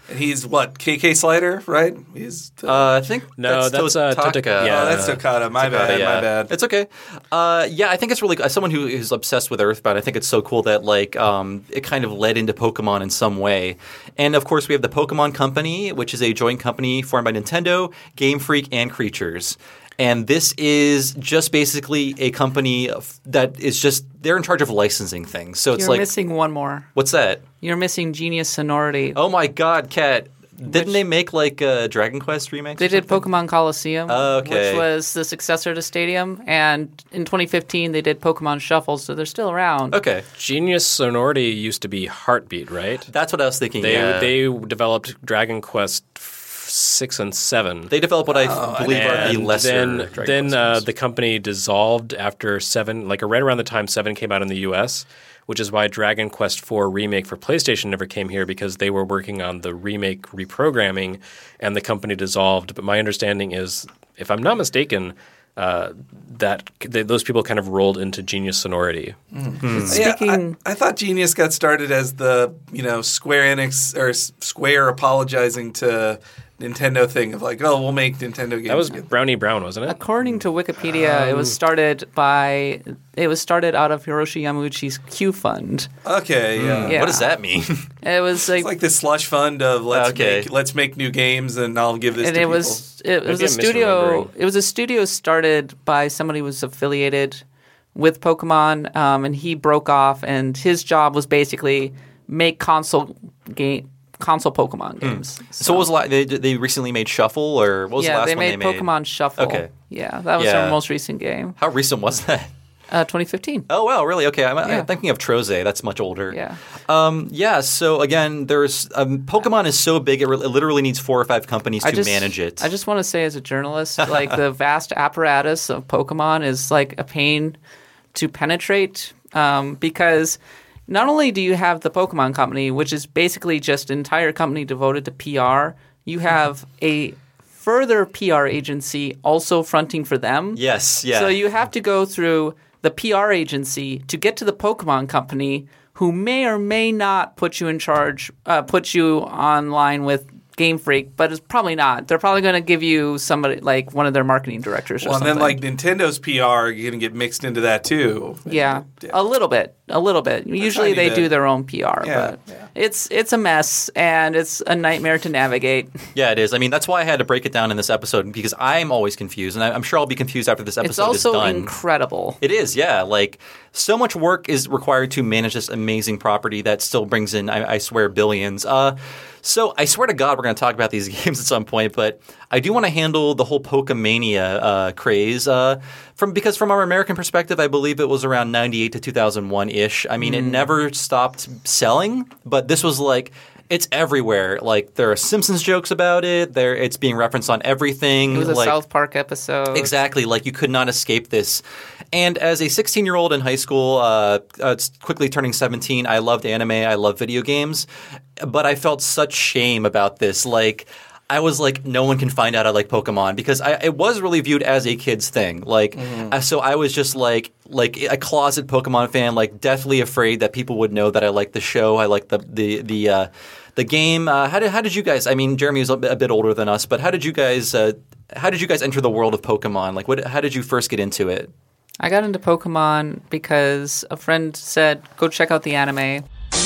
And he's what? K K Slider, right? He's the, Uh, I think No, that's, that's, uh, Totaka. Totaka. Yeah. oh, that's Tokata. My Tokata, bad. yeah. My bad. It's okay. Uh, yeah, I think it's really as someone who is obsessed with Earthbound. I think it's so cool that like um, it kind of led into Pokemon in some way. And of course, we have the Pokemon Company, which is a joint company formed by Nintendo, Game Freak, and Creatures. And this is just basically a company that is just they're in charge of licensing things. So it's You're like missing one more. what's that? You're missing Genius Sonority. Oh my God, Kat! Didn't Which- they make like a Dragon Quest remake? They did Pokemon Coliseum, Oh, okay. which was the successor to Stadium, and in twenty fifteen they did Pokemon Shuffle, so they're still around. Okay, Genius Sonority used to be Heartbeat, right? that's what I was thinking. They yeah. they developed Dragon Quest f- six and seven. They developed what I f- believe are the And lesser then Dragon then Quest uh, games. the company dissolved after seven, like right around the time seven came out in the U S, which is why Dragon Quest four Remake for PlayStation never came here because they were working on the remake reprogramming and the company dissolved. But my understanding is, if I'm not mistaken, uh, that they, those people kind of rolled into Genius Sonority. Speaking, Yeah, I, I thought Genius got started as the you know Square Enix or S- Square apologizing to Nintendo thing of like, oh, we'll make Nintendo games. That was again. Brownie Brown, wasn't it? according to Wikipedia, it Um, was started by it was started out of Hiroshi Yamauchi's Q Fund. Okay, yeah. Yeah. What does that mean? It was like, It's like this slush fund of let's Okay. make let's make new games and I'll give this and to it people. was it was Maybe a I'm studio. misremembering. It was a studio started by somebody who was affiliated with Pokemon, um, and he broke off, and his job was basically make console game console Pokemon games. so what was la- they they recently made Shuffle or what was yeah, the last they one made they made? Pokemon Shuffle. Okay. Yeah, that was Yeah. their most recent game. How recent was that? Uh, twenty fifteen. Oh wow, really? Okay, I'm, Yeah. I'm thinking of Troze. That's much older. Yeah. Um, yeah. So again, there's um, Pokemon is so big; it, re- it literally needs four or five companies to I just, manage it. I just want to say, as a journalist, like the vast apparatus of Pokemon is like a pain to penetrate um, because not only do you have the Pokemon Company, which is basically just an entire company devoted to P R, you have a further P R agency also fronting for them. yes. Yeah. So you have to go through the P R agency to get to the Pokemon Company, who may or may not put you in charge, uh, put you online with Game Freak, but it's probably not. They're probably going to give you somebody like one of their marketing directors or well, and something. then like Nintendo's P R, you're gonna get mixed into that too. yeah, a little bit, a little bit. Usually tiny they bit. do their own P R, Yeah, but yeah. it's it's a mess and it's a nightmare to navigate. yeah, it is. I mean, that's why I had to break it down in this episode because I'm always confused, and I, I'm sure I'll be confused after this episode It's also is done. incredible. It is, yeah. Like so much work is required to manage this amazing property that still brings in, I, I swear, billions. Uh, so I swear to God, we're going to talk about these games at some point, but I do want to handle the whole Pokemania uh, craze uh, from because from our American perspective, I believe it was around ninety-eight to two thousand one ish. I mean, it never stopped selling, but this was like. It's everywhere. Like there are Simpsons jokes about it. There, it's being referenced on everything. It was a like, South Park episode. Exactly. Like you could not escape this. And as a sixteen-year-old in high school, uh, uh, quickly turning seventeen, I loved anime. I loved video games. But I felt such shame about this. Like I was like, no one can find out I like Pokemon because I, it was really viewed as a kid's thing. Like, uh, so I was just like, like a closet Pokemon fan, like deathly afraid that people would know that I like the show. I like the the the uh, the game. Uh, how did how did you guys? I mean, Jeremy was a bit, a bit older than us, but how did you guys? Uh, how did you guys enter the world of Pokemon? Like, what? How did you first get into it? I got into Pokemon because a friend said, go check out the anime.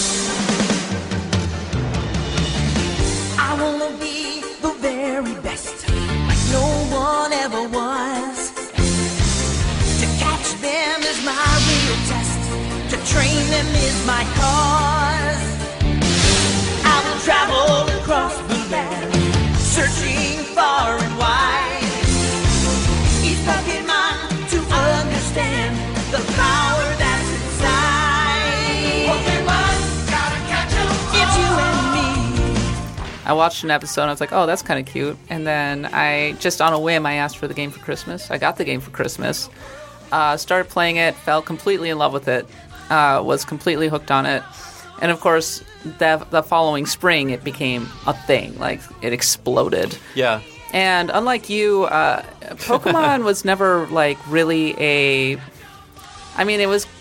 I wanna be the very best, like no one ever was. To catch them is my real test, to train them is my cause. I will travel across the land, searching far and wide. Each Pokemon to understand the power that's inside. Pokemon, gotta catch 'em all. It's you and me. I watched an episode and I was like, oh, that's kind of cute. And then I, just on a whim, I asked for the game for Christmas. I got the game for Christmas. Uh, started playing it, fell completely in love with it, uh, was completely hooked on it. And of course, the, the following spring, it became a thing. Like, it exploded. Yeah. And unlike you, uh, Pokemon was never, like, really a... I mean, it was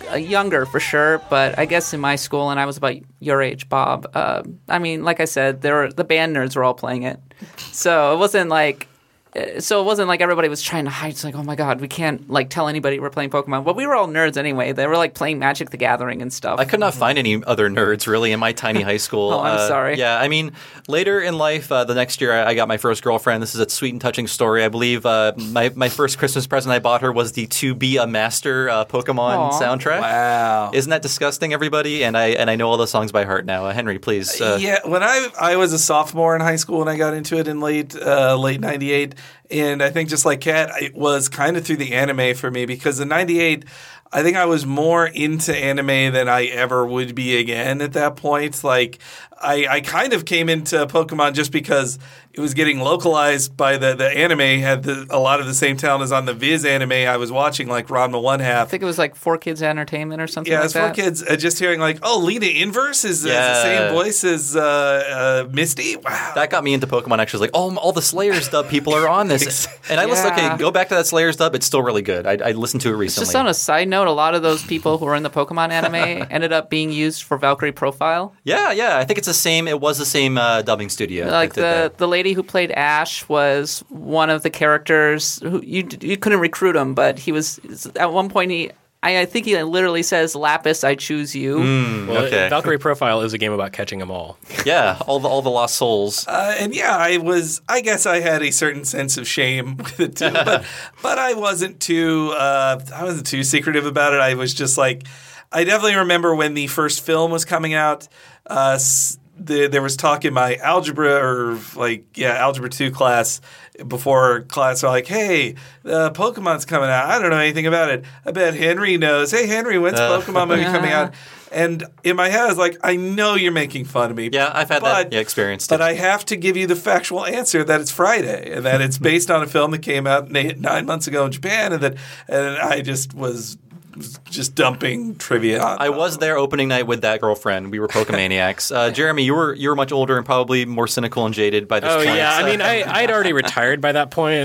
uh, younger for sure, but I guess in my school, and I was about your age, Bob. Uh, I mean, like I said, there were, the band nerds were all playing it, so it wasn't like. So it wasn't like everybody was trying to hide. It's like, oh my god, we can't like tell anybody we're playing Pokemon. But we were all nerds anyway. They were like playing Magic the Gathering and stuff. I could not find any other nerds really in my tiny high school. Oh, I'm uh, sorry. Yeah, I mean, later in life, uh, the next year, I, I got my first girlfriend. This is a sweet and touching story. I believe uh, my my first Christmas present I bought her was the To Be a Master uh, Pokemon Aw. soundtrack. Wow. Isn't that disgusting, everybody? And I and I know all the songs by heart now. Uh, Henry, please. Uh, yeah, when I I was a sophomore in high school when I got into it in late uh, late ninety-eight, and I think just like Kat, it was kind of through the anime for me because in ninety-eight, I think I was more into anime than I ever would be again at that point. Like, I, I kind of came into Pokemon just because it was getting localized by the, the anime had the, a lot of the same talent as on the Viz anime I was watching, like Ranma One I Half. think it was like Four Kids Entertainment or something Yeah, like as that. for kids, uh, just hearing like, oh, Lena Inverse is, is the Yeah. same voice as uh, uh, Misty. Wow, That got me into Pokemon. Actually, like, oh, all the Slayers dub people are on this, and I listen. Yeah. Okay, go back to that Slayers dub. It's still really good. I, I listened to it recently. Just on a side note, a lot of those people who were in the Pokemon anime ended up being used for Valkyrie Profile. yeah, yeah. I think it's the same. It was the same uh, dubbing studio. Like that did the, that. the lady who played Ash was one of the characters who you you couldn't recruit him, but he was at one point he I, I think he literally says Lapis, I choose you. Well, Okay. Valkyrie Profile is a game about catching them all. Yeah, all the all the lost souls. Uh, and yeah, I was. I guess I had a certain sense of shame with it too, but but I wasn't too. Uh, I wasn't too secretive about it. I was just like, I definitely remember when the first film was coming out. Uh, s- the, there was talk in my algebra or like yeah algebra two class before class. They're like, hey, uh, Pokemon's coming out. I don't know anything about it. I bet Henry knows. Hey, Henry, when's Pokemon movie coming out? And in my head, I was like, I know you're making fun of me. Yeah, I've had but, that yeah, experience. But too. I have to give you the factual answer that it's Friday and that it's based on a film that came out na- nine months ago in Japan, and that and I just was just dumping trivia on. I was there opening night with that girlfriend. We were Pokemaniacs. Uh, Jeremy, you were you were much older and probably more cynical and jaded by this Oh point. yeah, I mean, I I'd already retired by that point.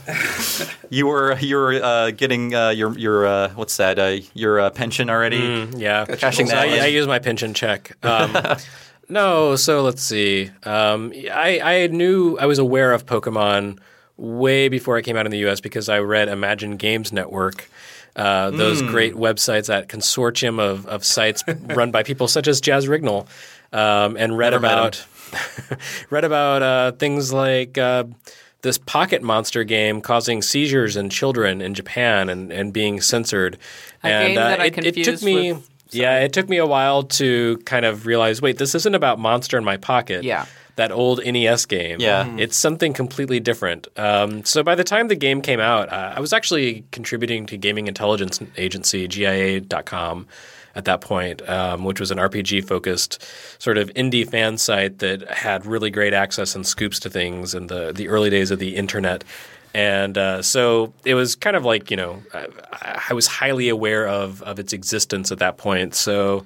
You were you were uh, getting uh, your your uh, what's that uh, your uh, pension already. Mm, yeah, Cashing So that I, in. I use my pension check. Um, no, so let's see. Um, I I knew I was aware of Pokemon way before it came out in the U S because I read Imagine Games Network. Uh, those Hmm. great websites, that consortium of, of sites run by people such as Jazz Rignall, um, and read Never met about read about uh, things like uh, this Pocket Monster game causing seizures in children in Japan and, and being censored. A and game that I it, it took confused me. with- Yeah, it took me a while to kind of realize, wait, this isn't about Monster in My Pocket. Yeah. That old N E S game. Yeah. Mhm. It's something completely different. Um, so by the time the game came out, uh, I was actually contributing to gaming intelligence agency G I A dot com at that point, um, which was an R P G-focused sort of indie fan site that had really great access and scoops to things in the, the early days of the internet. And uh, so it was kind of like, you know, I, I was highly aware of, of its existence at that point. So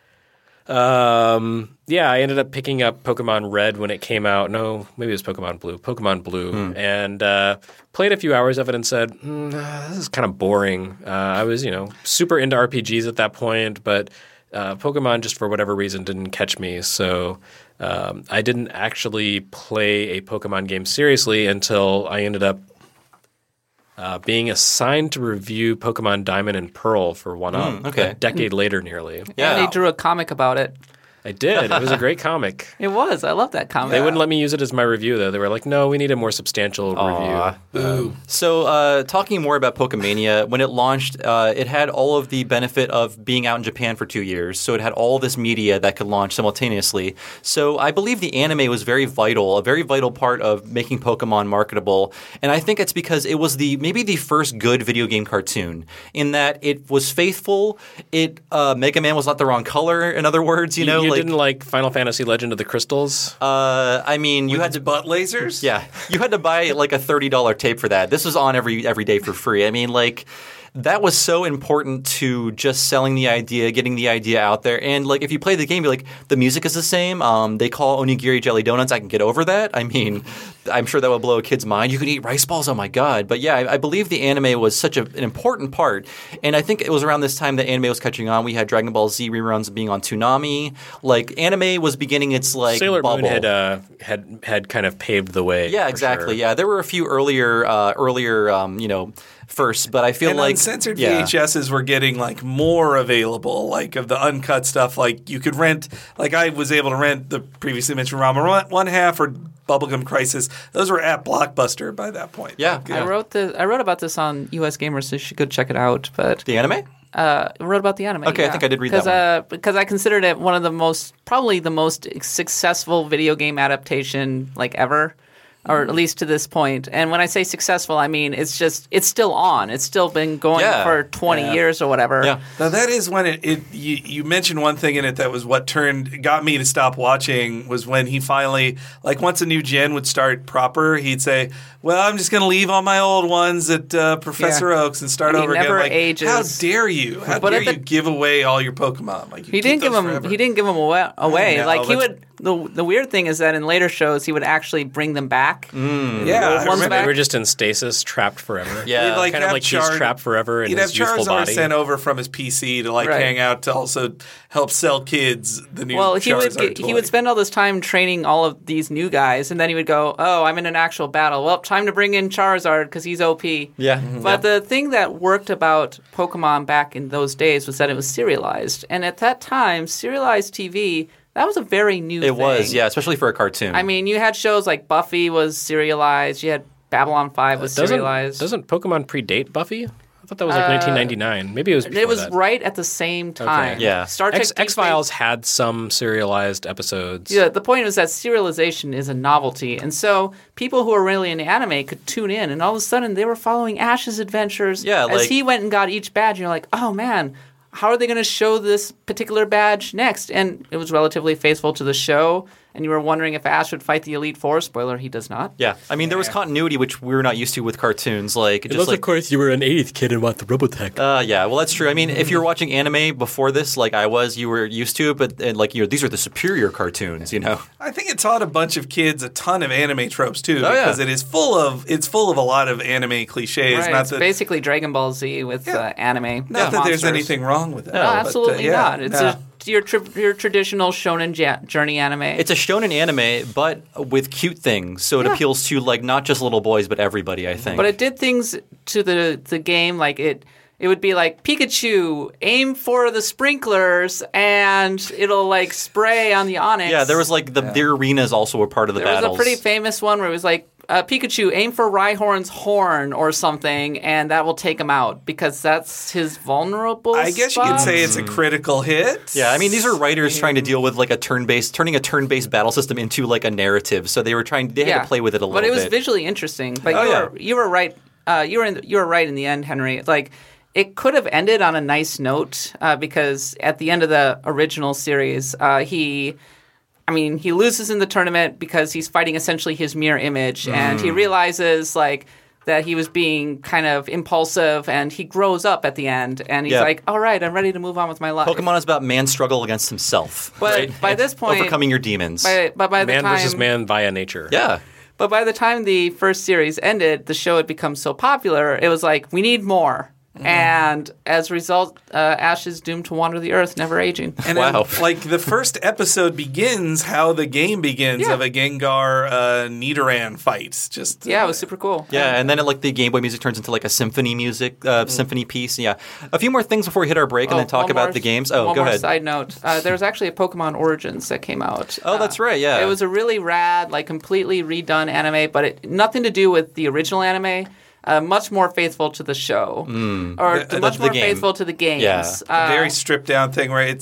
um, yeah, I ended up picking up Pokemon Red when it came out. No, maybe it was Pokemon Blue. Pokemon Blue. And uh, played a few hours of it and said, mm, this is kind of boring. Uh, I was, you know, super into R P Gs at that point, but uh, Pokemon just for whatever reason didn't catch me. So um, I didn't actually play a Pokemon game seriously until I ended up Uh, being assigned to review Pokemon Diamond and Pearl for One Up Mm, okay. a decade later nearly. Yeah. And they drew a comic about it. I did. It was a great comic. It was. I love that comic. They wouldn't let me use it as my review, though. They were like, no, we need a more substantial review. So, uh, talking more about Pokemania, when it launched, uh, it had all of the benefit of being out in Japan for two years. So, it had all this media that could launch simultaneously. So, I believe the anime was very vital, a very vital part of making Pokemon marketable. And I think it's because it was the maybe the first good video game cartoon in that it was faithful. It uh, Mega Man was not the wrong color. In other words, you know, you like didn't like Final Fantasy Legend of the Crystals? uh, I mean, you had to. butt lasers. Yeah, you had to buy like a thirty dollar tape for that. This was on every every day for free. I mean, like that was so important to just selling the idea, getting the idea out there. And like if you play the game, you're like, the music is the same. Um, they call onigiri jelly donuts. I can get over that. I mean, I'm sure that would blow a kid's mind. You can eat rice balls. Oh my God. But yeah, I, I believe the anime was such a, an important part. And I think it was around this time that anime was catching on. We had Dragon Ball Z reruns being on Toonami. Like anime was beginning its like Sailor bubble. Moon had uh, had had kind of paved the way. Yeah, for exactly. sure. Yeah, there were a few earlier, uh, earlier, um, you know, first, but I feel and like uncensored yeah. V H Ses were getting like more available, like of the uncut stuff. Like you could rent, like I was able to rent the previously mentioned Rama One Half or Bubblegum Crisis. Those were at Blockbuster by that point. Yeah, Like, I wrote the I wrote about this on U S Gamer, so you should go check it out. But The anime? uh, I wrote about the anime. Okay, I yeah. think I did read that because, uh, because I considered it one of the most, probably the most successful video game adaptation like ever. Or at least to this point. And when I say successful, I mean it's just it's still on. It's still been going Yeah. for twenty Yeah. years or whatever. Yeah. Now that is when it, it you, you mentioned one thing in it that was what turned got me to stop watching was when he finally like once a new gen would start proper, he'd say, "Well, I'm just going to leave all my old ones at uh, Professor Yeah. Oaks and start And he over again." never Like, ages. how dare you? How But dare at the- you give away all your Pokemon? Like you He keep didn't give those him. forever. He didn't give them away. away. know, like he but- would. The the weird thing is that in later shows he would actually bring them back. Yeah, I ones remember- back. They were just in stasis, trapped forever. Yeah. He'd, like, kind of have like Char- he's trapped forever in He'd his have youthful Charizard body. sent over from his P C to like Right. hang out to also help sell kids the new Well, he would Charizard get, toy. he would spend all this time training all of these new guys, and then he would go, "Oh, I'm in an actual battle. Well, time to bring in Charizard because he's O P." Yeah. But the thing that worked about Pokemon back in those days was that it was serialized, and at that time, serialized T V that was a very new. It thing. was, yeah, especially for a cartoon. I mean, you had shows like Buffy was serialized. You had Babylon five was Doesn't, serialized. doesn't Pokemon predate Buffy? I thought that was like nineteen ninety-nine. Maybe it was before It was that. right at the same time. Yeah. Star Trek X, Deep X Files had some serialized episodes. Yeah, the point is that serialization is a novelty, and so people who are really into anime could tune in, and all of a sudden they were following Ash's adventures. Yeah, as like- he went and got each badge, and you're like, oh man, how are they going to show this particular badge next? And it was relatively faithful to the show, and you were wondering if Ash would fight the Elite Four. Spoiler, he does not. yeah, I mean, there was continuity which we were not used to with cartoons. Like, just Unless, like, of course, you were an eighth kid and want the Robotech. Uh, yeah, well, that's true. I mean, if you were watching anime before this, like I was, you were used to it, but and, like you know, these are the superior cartoons, you know. I think it taught a bunch of kids a ton of anime tropes too, Oh, yeah. because it is full of it's full of a lot of anime cliches. Right, Not it's that basically Dragon Ball Z with Yeah. uh, anime. not that there's monsters. anything wrong with that. No, but, uh, absolutely yeah, not. It's yeah. a, your tri- your traditional shonen ja- journey anime. It's a shonen anime, but with cute things, so it Yeah. appeals to like not just little boys, but everybody. I think. But it did things to the the game like it. It would be like Pikachu, aim for the sprinklers, and it'll like spray on the Onyx. yeah, there was like the, the arenas also were part of the there battles. was a pretty famous one where it was like uh, Pikachu, aim for Rhyhorn's horn or something, and that will take him out because that's his vulnerable. I guess you could spot. say it's a critical hit. Yeah, I mean these are writers trying to deal with like a turn-based, turning a turn-based battle system into like a narrative. So they were trying, they had to play with it a little but it was bit. visually interesting. But Oh, you yeah. were you were right. Uh, you were in the, you were right in the end, Henry. Like it could have ended on a nice note uh, because at the end of the original series, uh, he. I mean, he loses in the tournament because he's fighting essentially his mirror image, and Mm. he realizes like that he was being kind of impulsive, and he grows up at the end, and he's Yeah. like, "All right, I'm ready to move on with my life." Pokemon is about man's struggle against himself. But right? by this point- overcoming your demons. By, but by the Man time, versus man via nature. yeah. But by the time the first series ended, the show had become so popular, it was like, we need more. And as a result, uh, Ash is doomed to wander the earth, never aging. And Wow. then, like the first episode begins how the game begins Yeah. of a Gengar uh, Nidoran fight. Just Yeah, it was super cool. Yeah, and then it, like the Game Boy music turns into like a symphony music, uh, symphony piece. Yeah, a few more things before we hit our break, and Oh, then talk one about more- the games. Oh, one go more ahead. side note. Uh, there was actually a Pokemon Origins that came out. Oh, that's Uh, right. Yeah, It was a really rad, like completely redone anime, but it, nothing to do with the original anime. Uh, much more faithful to the show, or The- much the more game. faithful to the games. Yeah. Uh, a very stripped down thing where it's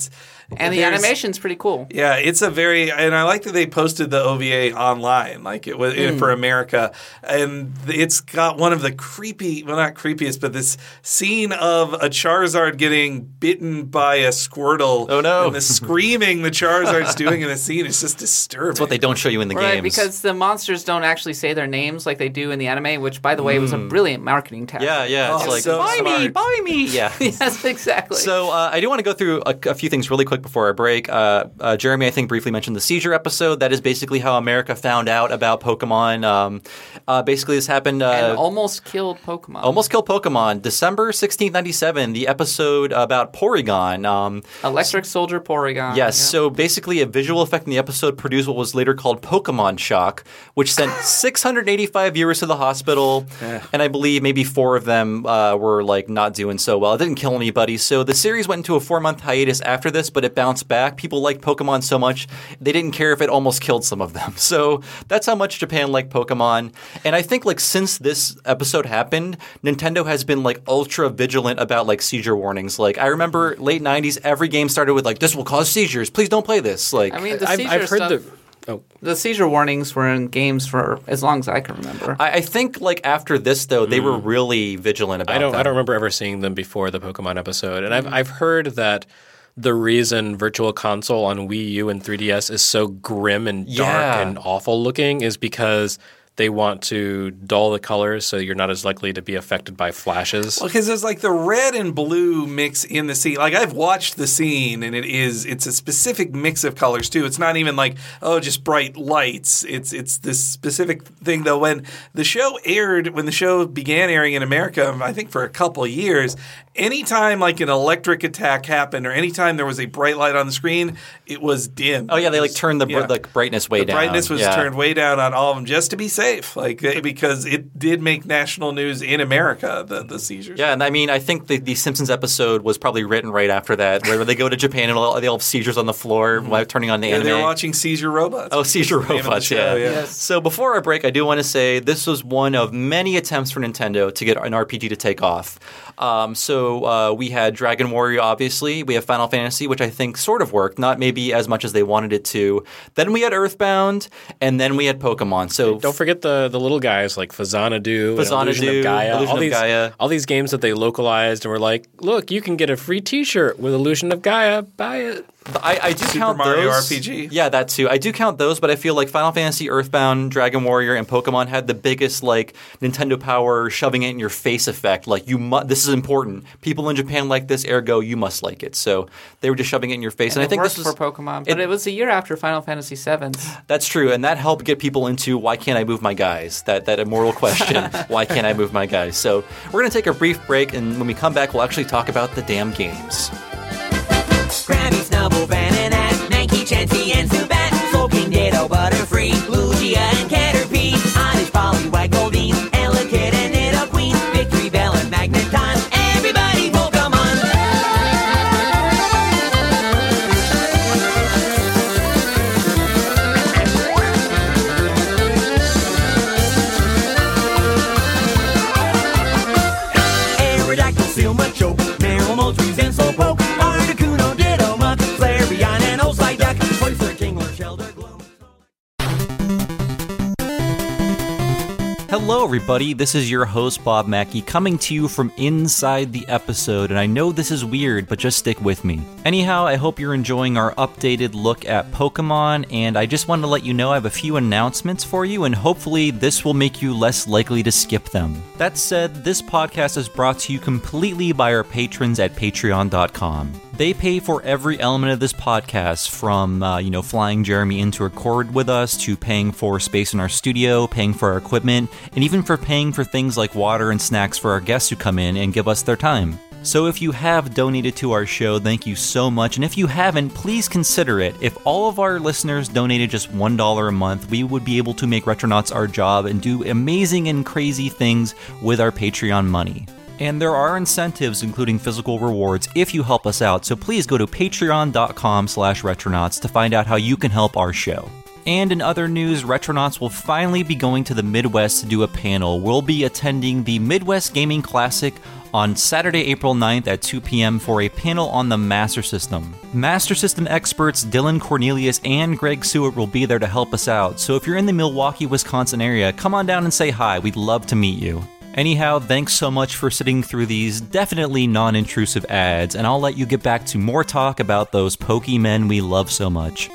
And the There's- animation's pretty cool. Yeah, it's a very, and I like that they posted the O V A online, like it was Mm. for America, and it's got one of the creepy, well, not creepiest, but this scene of a Charizard getting bitten by a Squirtle. Oh, no. And the screaming the Charizard's doing in the scene is just disturbing. That's what they don't show you in the Right, games. because the monsters don't actually say their names like they do in the anime, which, by the way, was a brilliant marketing tactic. yeah, yeah. It's Oh, like, so buy me, smart. buy me. Yeah. Yes, exactly. So uh, I do want to go through a, a few things really quick before our break. Uh, uh, Jeremy, I think, briefly mentioned the seizure episode. That is basically how America found out about Pokemon. Um, uh, basically, this happened. Uh, and almost killed Pokemon. Almost Killed Pokemon, December sixteenth, ninety-seven, the episode about Porygon. Um, Electric Soldier Porygon. yes, yeah. so basically a visual effect in the episode produced what was later called Pokemon Shock, which sent six hundred eighty-five viewers to the hospital, and I believe maybe four of them uh, were like not doing so well. It didn't kill anybody, so the series went into a four-month hiatus after this, but it bounced back. People liked Pokemon so much, they didn't care if it almost killed some of them. So that's how much Japan liked Pokemon. And I think like since this episode happened, Nintendo has been like ultra vigilant about like seizure warnings. Like I remember late nineties, every game started with like, this will cause seizures. Please don't play this. Like I mean, the I've, seizure I've heard stuff, the. Oh, the seizure warnings were in games for as long as I can remember. I, I think like after this though, they were really vigilant about I don't. them. I don't remember ever seeing them before the Pokemon episode, and I've I've heard that the reason Virtual Console on Wii U and three D S is so grim and dark Yeah. and awful looking is because they want to dull the colors so you're not as likely to be affected by flashes. Well, because there's like the red and blue mix in the scene. Like I've watched the scene, and it is it's a specific mix of colors too. It's not even like oh, just bright lights. It's it's this specific thing though. When the show aired, when the show began airing in America, I think for a couple of years, anytime like an electric attack happened or anytime there was a bright light on the screen, it was dim. Oh yeah, they like turned the br- Yeah. like brightness way The down. brightness was Yeah. turned way down on all of them just to be safe, like because it did make national news in America. The the seizures. Yeah, and I mean, I think the, the Simpsons episode was probably written right after that, where they go to Japan and all, they all have seizures on the floor while turning on the Yeah, anime. they were watching Seizure Robots. Oh, Seizure Name of the Robots, show, yeah. yeah. So before our break, I do want to say this was one of many attempts for Nintendo to get an R P G to take off. Um, so uh, we had Dragon Warrior, obviously. We have Final Fantasy, which I think sort of worked, not maybe as much as they wanted it to. Then we had Earthbound, and then we had Pokemon. So Don't forget the the little guys like Phazanadu, and Phazanadu, Illusion of Gaia, Illusion all of these Gaia. all these games that they localized and were like, look, you can get a free T-shirt with Illusion of Gaia. Buy it. I, I do Super count Mario those. R P G? Yeah, that too. I do count those, but I feel like Final Fantasy, Earthbound, Dragon Warrior, and Pokemon had the biggest like Nintendo Power shoving it in your face effect. Like you, mu- this is important. People in Japan like this, ergo you must like it. So they were just shoving it in your face, and, and I think it worked this was for Pokemon, but it- it, was a year after Final Fantasy seven. that's true, and that helped get people into why can't I move my guys? That that immortal question, why can't I move my guys? So we're gonna take a brief break, and when we come back, we'll actually talk about the damn games. Krabby, Snubble, Van and Mankey, Chansey, and Zubat, Sulking, Ditto, Butterfree, Lugia, and Caterpie, Oddish, Poliwag, Goldeen, Elekid, and Nidoqueen, Victory Bell, and Magneton, everybody Pokemon! Aerodactyl, Silmachoke, Meryl, Moltres, and Slowpoke, Articuno, Ditto, Muk, Flareon, and Psyduck, Poison, Kingler, Shelder, Gloom. Hello, everybody. This is your host, Bob Mackey, coming to you from inside the episode. And I know this is weird, but just stick with me. Anyhow, I hope you're enjoying our updated look at Pokemon. And I just wanted to let you know I have a few announcements for you, and hopefully this will make you less likely to skip them. That said, this podcast is brought to you completely by our patrons at patreon dot com. They pay for every element of this podcast, from, uh, you know, flying Jeremy in to record with us, to paying for space in our studio, paying for our equipment, and even for paying for things like water and snacks for our guests who come in and give us their time. So if you have donated to our show, thank you so much. And if you haven't, please consider it. If all of our listeners donated just one dollar a month, we would be able to make Retronauts our job and do amazing and crazy things with our Patreon money. And there are incentives, including physical rewards, if you help us out, so please go to patreon dot com slash retronauts to find out how you can help our show. And in other news, Retronauts will finally be going to the Midwest to do a panel. We'll be attending the Midwest Gaming Classic on Saturday, April ninth at two p.m. for a panel on the Master System. Master System experts Dylan Cornelius and Greg Seward will be there to help us out, so if you're in the Milwaukee, Wisconsin area, come on down and say hi. We'd love to meet you. Anyhow, thanks so much for sitting through these definitely non-intrusive ads, and I'll let you get back to more talk about those Pokémen we love so much.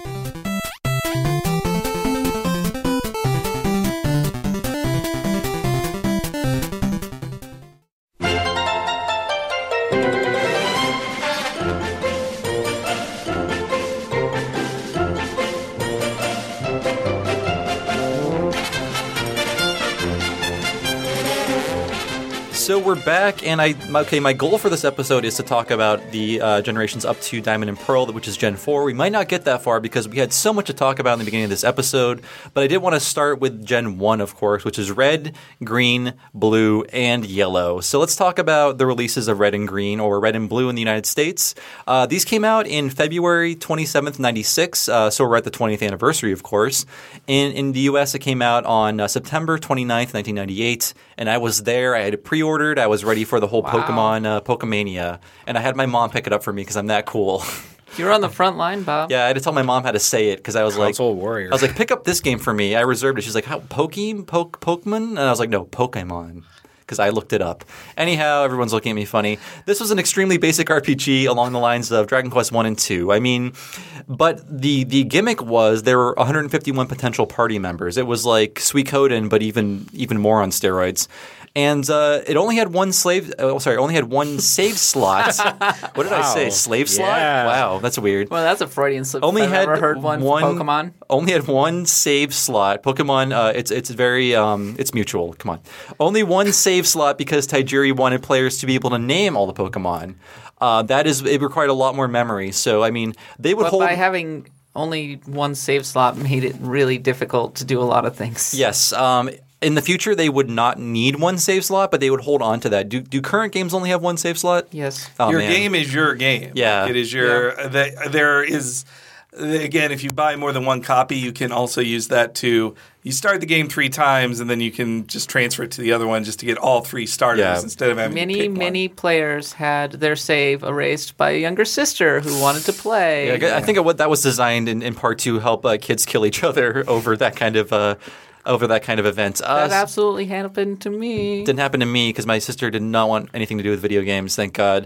So we're back, and I okay. My goal for this episode is to talk about the uh, generations up to Diamond and Pearl, which is Gen four. We might not get that far because we had so much to talk about in the beginning of this episode, but I did want to start with Gen one, of course, which is Red, Green, Blue, and Yellow. So let's talk about the releases of Red and Green, or Red and Blue in the United States. Uh, these came out in February twenty-seventh, ninety-six, uh, so we're at the twentieth anniversary, of course. In, in the U S, it came out on uh, September twenty-ninth, nineteen ninety-eight, and I was there. I had it pre-ordered. I was ready for the whole Wow. Pokemon uh, Pokemania, and I had my mom pick it up for me because I'm that cool. You're on the front line, Bob. Yeah, I had to tell my mom how to say it because I was Console like, warrior. I was like, pick up this game for me. I reserved it. She's like, how Pokemon, Poke, Pokemon, and I was like, no, Pokemon. Because I looked it up. Anyhow, everyone's looking at me funny. This was an extremely basic R P G along the lines of Dragon Quest one and two. I mean, but the the gimmick was there were one hundred fifty-one potential party members. It was like Suikoden, but even even more on steroids. And uh, it only had one slave. Oh, sorry, only had one save slot. What did I say? Wow. Slave slot? Yeah. Wow, that's weird. Well, that's a Freudian slip. Only I've had never heard one, one for Pokemon. Only had one save slot. Pokemon, uh, it's it's very um, it's mutual. Come on, only one save slot because Tajiri wanted players to be able to name all the Pokemon. Uh, that is, it required a lot more memory. So I mean, they would But hold. by having only one save slot made it really difficult to do a lot of things. Yes. Um, in the future, they would not need one save slot, but they would hold on to that. Do do current games only have one save slot? Yes. Oh, your man. game is your game. Yeah. It is your. The, there is. Again, if you buy more than one copy, you can also use that to. You start the game three times, and then you can just transfer it to the other one just to get all three starters Yeah. instead of having to Many, pick one. many players had their save erased by a younger sister who wanted to play. Yeah, I think what that was designed in, in part to help uh, kids kill each other over that kind of uh, over that kind of event. Uh, That absolutely happened to me. didn't happen to me because my sister did not want anything to do with video games, thank God.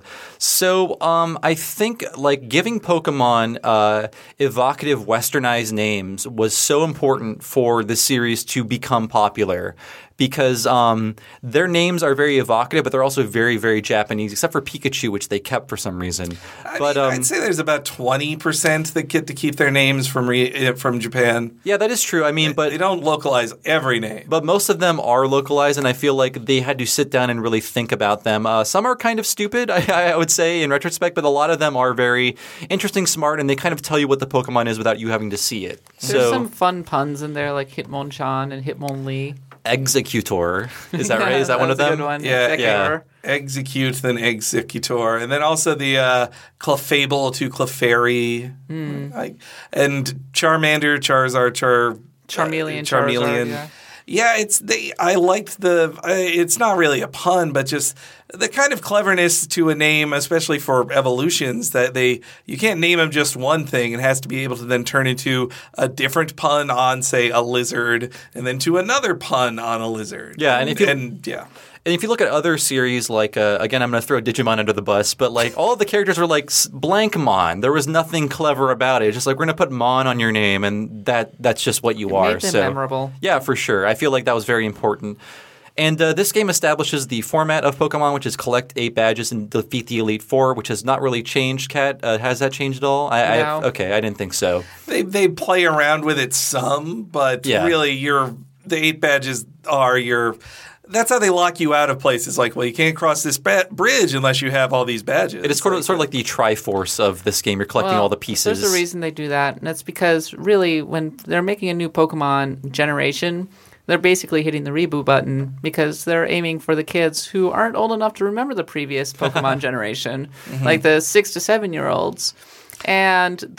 So um, I think like giving Pokemon uh, evocative westernized names was so important for the series to become popular. Because um, their names are very evocative, but they're also very, very Japanese, except for Pikachu, which they kept for some reason. I But mean, um, I'd say there's about twenty percent that get to keep their names from re- from Japan. yeah, that is true. I mean, but They don't localize every name. But most of them are localized, and I feel like they had to sit down and really think about them. Uh, some are kind of stupid, I, I would say, in retrospect, but a lot of them are very interesting, smart, and they kind of tell you what the Pokemon is without you having to see it. There's so, some fun puns in there, like Hitmonchan and Hitmonlee. Executor. Is that right? Is that, one of was a them? good one. Yeah, Executor. Execute, then Executor. And then also the uh, Clefable to Clefairy. Hmm. I, and Charmander, Charizard, Char... Charmeleon, uh, Charizard, yeah. Yeah, it's they. I liked the. I, it's not really a pun, but just the kind of cleverness to a name, especially for evolutions, that they you can't name them just one thing. It has to be able to then turn into a different pun on, say, a lizard, and then to another pun on a lizard. Yeah, and if you- and yeah. And if you look at other series, like, uh, again, I'm going to throw Digimon under the bus, but, like, all of the characters were, like, s- blank Mon. There was nothing clever about it. It's just like, we're going to put Mon on your name, and that that's just what you It are. made them so, memorable. Yeah, for sure. I feel like that was very important. And uh, this game establishes the format of Pokemon, which is collect eight badges and defeat the Elite Four, which has not really changed, Kat. Uh, has that changed at all? I, No. I, okay, I didn't think so. They they play around with it some, but Yeah. really, your the eight badges are your. That's how they lock you out of places. Like, well, you can't cross this ba- bridge unless you have all these badges. It is sort of, sort of like the Triforce of this game. You're collecting Well, all the pieces. There's a reason they do that, and that's because really, when they're making a new Pokemon generation, they're basically hitting the reboot button because they're aiming for the kids who aren't old enough to remember the previous Pokemon generation, like the six to seven year olds. And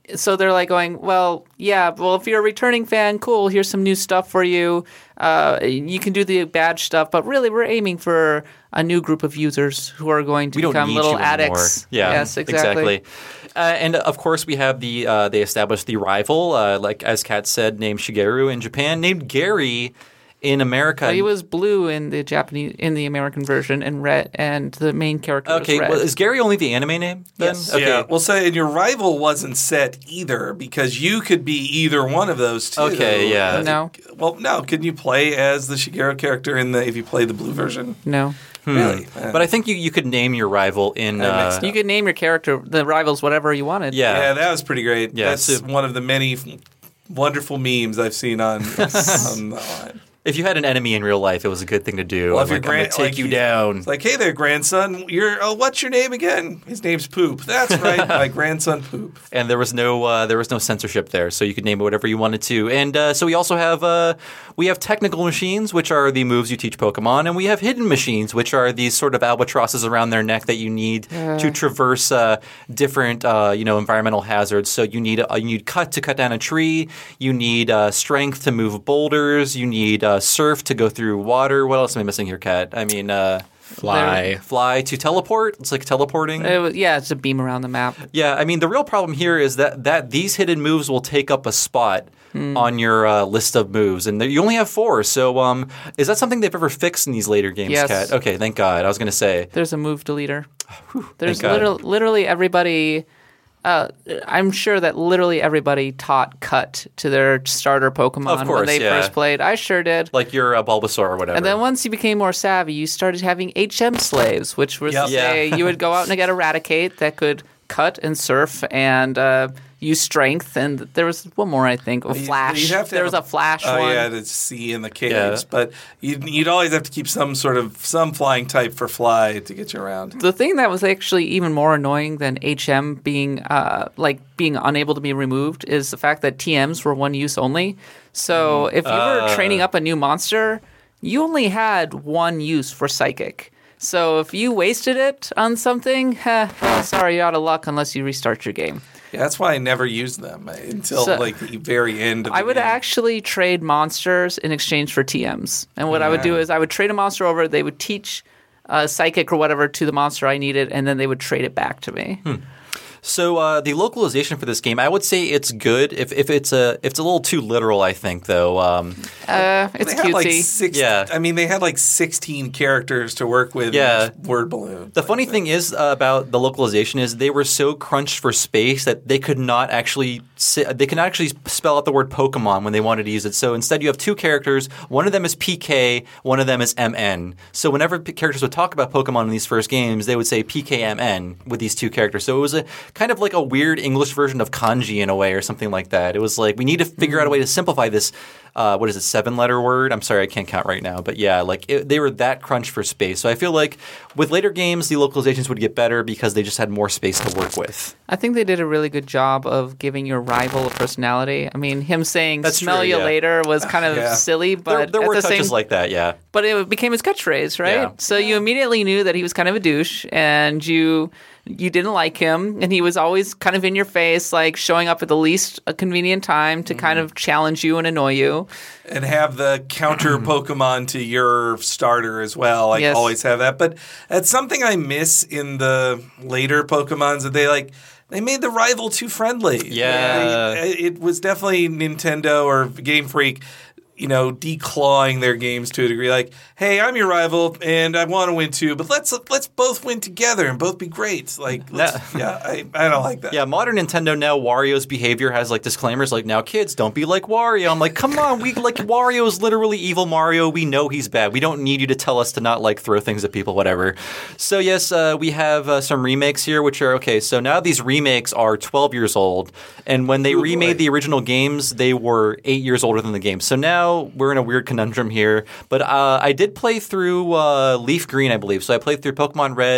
so they're like going, well, yeah, well, if you're a returning fan, cool, here's some new stuff for you. Uh, you can do the badge stuff, but really we're aiming for a new group of users who are going to We don't become need little you anymore. addicts. Yeah, yes, exactly. Uh, and of course, we have the uh, they established the rival, uh, like as Kat said, named Shigeru in Japan, named Gary in America. Well, he was blue in the Japanese, in the American version, and red, and the main character Okay, was red. well, is Gary only the anime name then? Yes. Okay. Yeah, well, say, and your rival wasn't set either because you could be either one of those two. Okay, yeah. No. Well, no. Can you play as the Shigeru character in the if you play the blue version? no. Really? But I think you, you could name your rival in. That Uh, makes sense. You could name your character, the rivals, whatever you wanted. yeah. Yeah, that was pretty great. Yeah, That's so- one of the many f- wonderful memes I've seen on, on the line. If you had an enemy in real life, it was a good thing to do. Well, I'm if your like, I'm gonna grand- take like you you- down. It's like, hey there, grandson. You're oh, what's your name again? His name's Poop. That's right, my grandson Poop. And there was no uh, there was no censorship there, so you could name it whatever you wanted to. And uh, so we also have uh, we have technical machines, which are the moves you teach Pokemon, and we have hidden machines, which are these sort of albatrosses around their neck that you need to traverse uh, different uh, you know environmental hazards. So you need uh, you need cut to cut down a tree, you need uh, strength to move boulders, you need uh, surf to go through water. What else am I missing here, Kat? I mean. Uh, Fly. Fly to teleport. It's like teleporting. It was, yeah, it's a beam around the map. Yeah, I mean the real problem here is that that these hidden moves will take up a spot on your uh, list of moves, and there- you only have four. So, um, is that something they've ever fixed in these later games, Yes. Kat? Okay, thank God. I was going to say. There's a move deleter. There's God. literally, literally everybody. Uh, I'm sure that literally everybody taught cut to their starter Pokemon Of course, when they yeah. first played. I sure did. Like your uh, Bulbasaur or whatever. And then once you became more savvy, you started having H M slaves, which was Yep. to say Yeah. you would go out and get Eradicate that could cut and surf and uh, use strength. And there was one more, I think, a flash. You'd have to there have was a flash Oh one. yeah, to see in the caves. Yeah. But you'd, you'd always have to keep some sort of some flying type for fly to get you around. The thing that was actually even more annoying than H M being uh, like being unable to be removed is the fact that T Ms were one use only. So if you were training up a new monster, you only had one use for Psychic. So if you wasted it on something, heh, well, sorry, you're out of luck unless you restart your game. Yeah, that's why I never used them until So- like the very end of the I would game. actually trade monsters in exchange for T Ms. And what I would do Yeah. is I would trade a monster over, they would teach uh, Psychic or whatever to the monster I needed, and then they would trade it back to me. So uh, the localization for this game, I would say it's good. If, if it's a if it's a little too literal, I think though. Um, Uh, it's They had like cutesy. six. Yeah. I mean, they had like sixteen characters to work with. in Yeah. each word balloon. The funny thing is uh, about the localization is they were so crunched for space that they could not actually si- they could not actually spell out the word Pokemon when they wanted to use it. So instead, you have two characters. One of them is P K. One of them is M N. So whenever p- characters would talk about Pokemon in these first games, they would say P K M N with these two characters. So it was a kind of like a weird English version of kanji in a way, or something like that. It was like we need to figure out a way to simplify this. Uh, what is it? Seven letter word. I'm sorry, I can't count right now. But yeah, like it, they were that crunched for space. So I feel like with later games, the localizations would get better because they just had more space to work with. I think they did a really good job of giving your rival a personality. I mean, him saying That's "smell true, you yeah. later" was kind of Yeah. silly, but There, there at were the touches same, like that, yeah. but it became his catchphrase, right? Yeah. So you immediately knew that he was kind of a douche, and you you didn't like him, and he was always kind of in your face, like showing up at the least a convenient time to kind of challenge you and annoy you. and have the counter Pokemon to your starter as well. Like Yes. always have that. But that's something I miss in the later Pokemons that they like. They made the rival too friendly. Yeah. They- it was definitely Nintendo or Game Freak, you know, declawing their games to a degree. Like, hey, I'm your rival and I want to win too, but let's let's both win together and both be great. Like, let's, yeah, I, I don't like that. Yeah, modern Nintendo now, Wario's behavior has like disclaimers like, now kids, don't be like Wario. I'm like, come on, we like Wario is literally evil Mario. We know he's bad. We don't need you to tell us to not like throw things at people, whatever. So yes, uh, we have uh, some remakes here, which are okay. So now these remakes are twelve years old, and when they Ooh, remade boy. the original games, they were eight years older than the game. So now we're in a weird conundrum here. But uh, I did play through uh, Leaf Green, I believe. So I played through Pokemon Red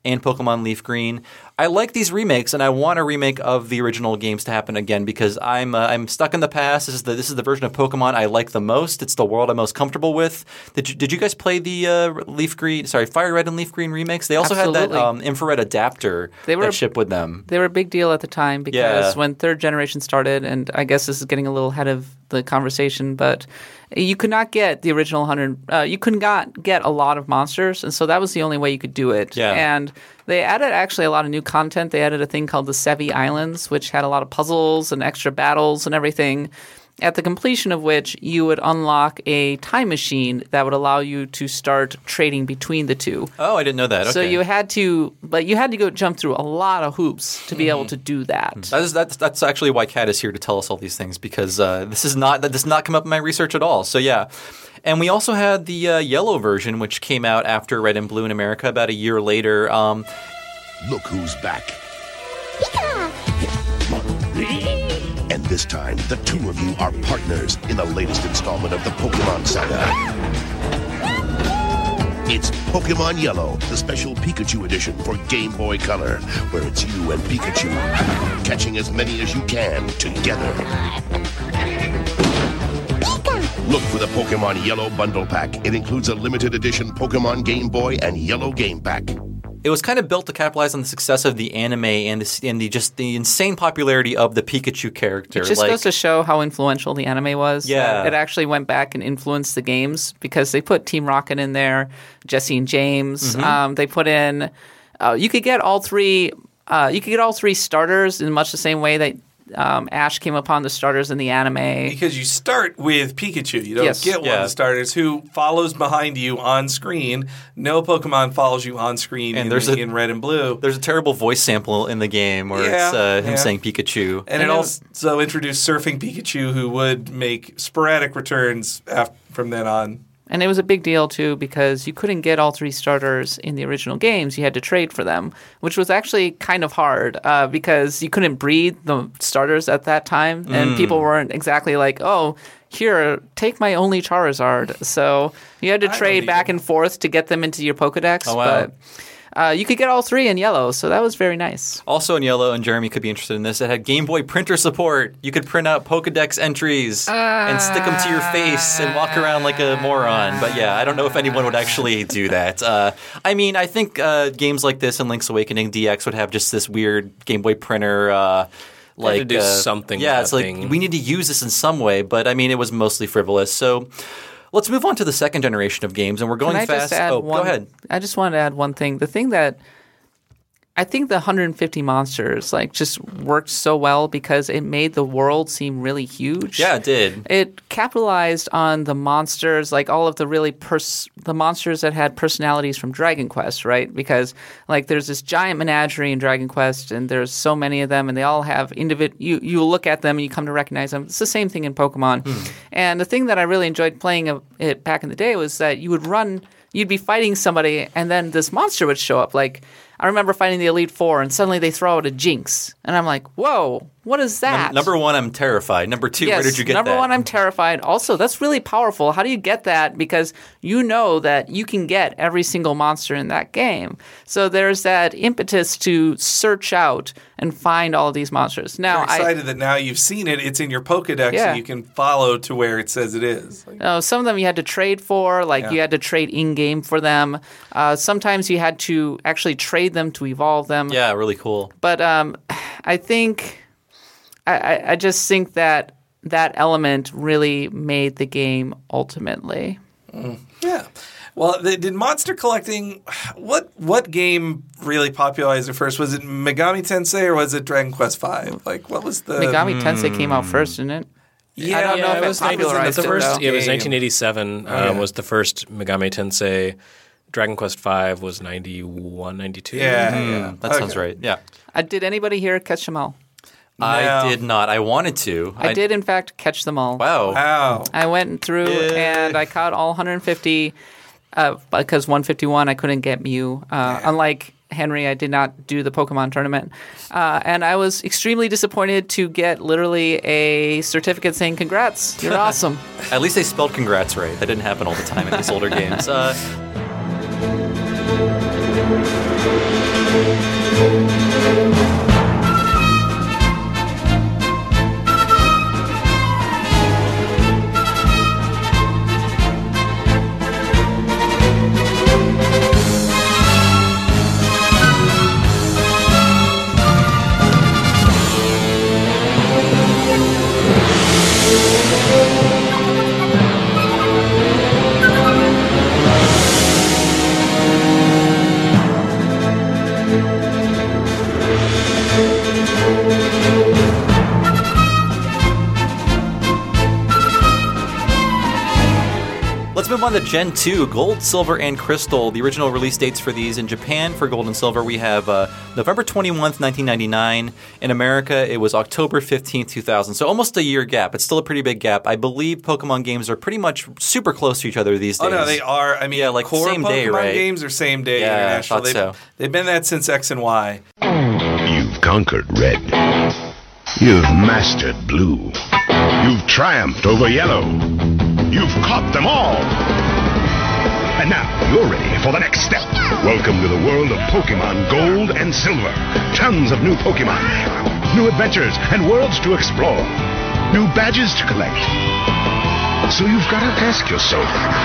and Pokemon Leaf Green. I like these remakes, and I want a remake of the original games to happen again because I'm uh, I'm stuck in the past. This is the this is the version of Pokemon I like the most. It's the world I'm most comfortable with. Did you, did you guys play the uh, Leaf Green? Sorry, Fire Red and Leaf Green remakes? They also Absolutely. had that um, infrared adapter They were- that shipped with them. They were a big deal at the time because Yeah. when third generation started, and I guess this is getting a little ahead of the conversation, but you could not get the original one hundred. Uh, you could not get a lot of monsters, and so that was the only way you could do it. Yeah. And they added actually a lot of new content. They added a thing called the Sevi Islands, which had a lot of puzzles and extra battles and everything. At the completion of which, you would unlock a time machine that would allow you to start trading between the two. Oh, I didn't know that. Okay. So you had to, but you had to go jump through a lot of hoops to be able to do that. That is, that's, that's actually why Kat is here to tell us all these things because uh, this is not that does not come up in my research at all. So yeah, and we also had the uh, yellow version, which came out after Red and Blue in America about a year later. Um, Look who's back. And this time, the two of you are partners in the latest installment of the Pokemon saga. It's Pokemon Yellow, the special Pikachu edition for Game Boy Color, where it's you and Pikachu catching as many as you can together. Look for the Pokemon Yellow Bundle Pack. It includes a limited edition Pokemon Game Boy and Yellow Game Pack. It was kind of built to capitalize on the success of the anime and the, and the just the insane popularity of the Pikachu character. It just like, goes to show how influential the anime was. Yeah. It actually went back and influenced the games because they put Team Rocket in there, Jesse and James. Mm-hmm. Um, they put in uh, – you could get all three uh, – you could get all three starters in much the same way that um, Ash came upon the starters in the anime. Because you start with Pikachu. You don't Yes. get one Yeah. of the starters who follows behind you on screen. No Pokemon follows you on screen And in, there's the- a- in Red and Blue. There's a terrible voice sample in the game where Yeah, it's uh, him yeah. saying Pikachu. And, And it it- also introduced Surfing Pikachu, who would make sporadic returns af- from then on. And it was a big deal, too, because you couldn't get all three starters in the original games. You had to trade for them, which was actually kind of hard uh, because you couldn't breed the starters at that time. And Mm. people weren't exactly like, oh, here, take my only Charizard. So you had to I trade don't back either. and forth to get them into your Pokedex. Oh, wow. But uh, you could get all three in yellow, so that was very nice. Also in yellow, and Jeremy could be interested in this, it had Game Boy printer support. You could print out Pokedex entries and stick them to your face and walk around like a moron. But yeah, I don't know if anyone would actually do that. Uh, I mean, I think uh, games like this and Link's Awakening D X would have just this weird Game Boy printer. Uh, like to do uh, something Yeah, with it's that like thing. we need to use this in some way. But I mean, it was mostly frivolous. So let's move on to the second generation of games, and we're going Can I fast. just add oh, one, go ahead. I just wanted to add one thing. The thing that I think the one hundred fifty monsters like just worked so well because it made the world seem really huge. Yeah, it did. It capitalized on the monsters, like all of the really pers- the monsters that had personalities from Dragon Quest, right? Because like there's this giant menagerie in Dragon Quest, and there's so many of them, and they all have individ. You you look at them and you come to recognize them. It's the same thing in Pokemon. And the thing that I really enjoyed playing of it back in the day was that you would run, you'd be fighting somebody, and then this monster would show up, like. I remember fighting the Elite Four, and suddenly they throw out a Jinx. And I'm like, whoa, what is that? Num- number one, I'm terrified. Number two, yes, where did you get number that? one, I'm terrified. Also, that's really powerful. How do you get that? Because you know that you can get every single monster in that game. So there's that impetus to search out and find all of these monsters. Now, You're I, excited that now you've seen it. It's in your Pokedex, Yeah. and you can follow to where it says it is. Like, Uh, some of them you had to trade for, like Yeah. you had to trade in-game for them. Uh, sometimes you had to actually trade them to evolve them. Yeah, really cool. But um, I think I, I, I just think that that element really made the game ultimately. yeah. Well, the, did monster collecting? What what game really popularized it first? Was it Megami Tensei or was it Dragon Quest Five? Like, what was the Megami Tensei came out first, didn't it? Yeah, I don't know Yeah, if it it was nineteen- popularized the it, first. though. Yeah, it was Game. nineteen eighty-seven. Oh, um, yeah. Was the first Megami Tensei. Dragon Quest five was ninety-one, ninety-two. Yeah, yeah. That Okay. sounds right. Yeah. Uh, did anybody here catch them all? I No. did not. I wanted to. I, did, in fact, catch them all. Wow. Wow. I went through Yay. and I caught all one hundred fifty uh, because one fifty-one I couldn't get Mew. Uh, unlike Henry, I did not do the Pokemon tournament. Uh, and I was extremely disappointed to get literally a certificate saying, congrats, you're awesome. At least they spelled congrats right. That didn't happen all the time in these older games. Uh, Let's move on to Gen two, Gold, Silver, and Crystal. The original release dates for these in Japan for Gold and Silver, we have uh, November twenty-first, nineteen ninety-nine. In America, it was October fifteenth, two thousand. So almost a year gap. It's still a pretty big gap. I believe Pokemon games are pretty much super close to each other these days. Oh, no, they are. I mean, Yeah, like core same Pokemon day, right? games are same day Yeah, I international. thought They've, so. they've been that since X and Y. You've conquered Red. You've mastered Blue. You've triumphed over Yellow. You've caught them all. And now you're ready for the next step. Welcome to the world of Pokemon Gold and Silver. Tons of new Pokemon, new adventures, and worlds to explore. New badges to collect. So you've got to ask yourself,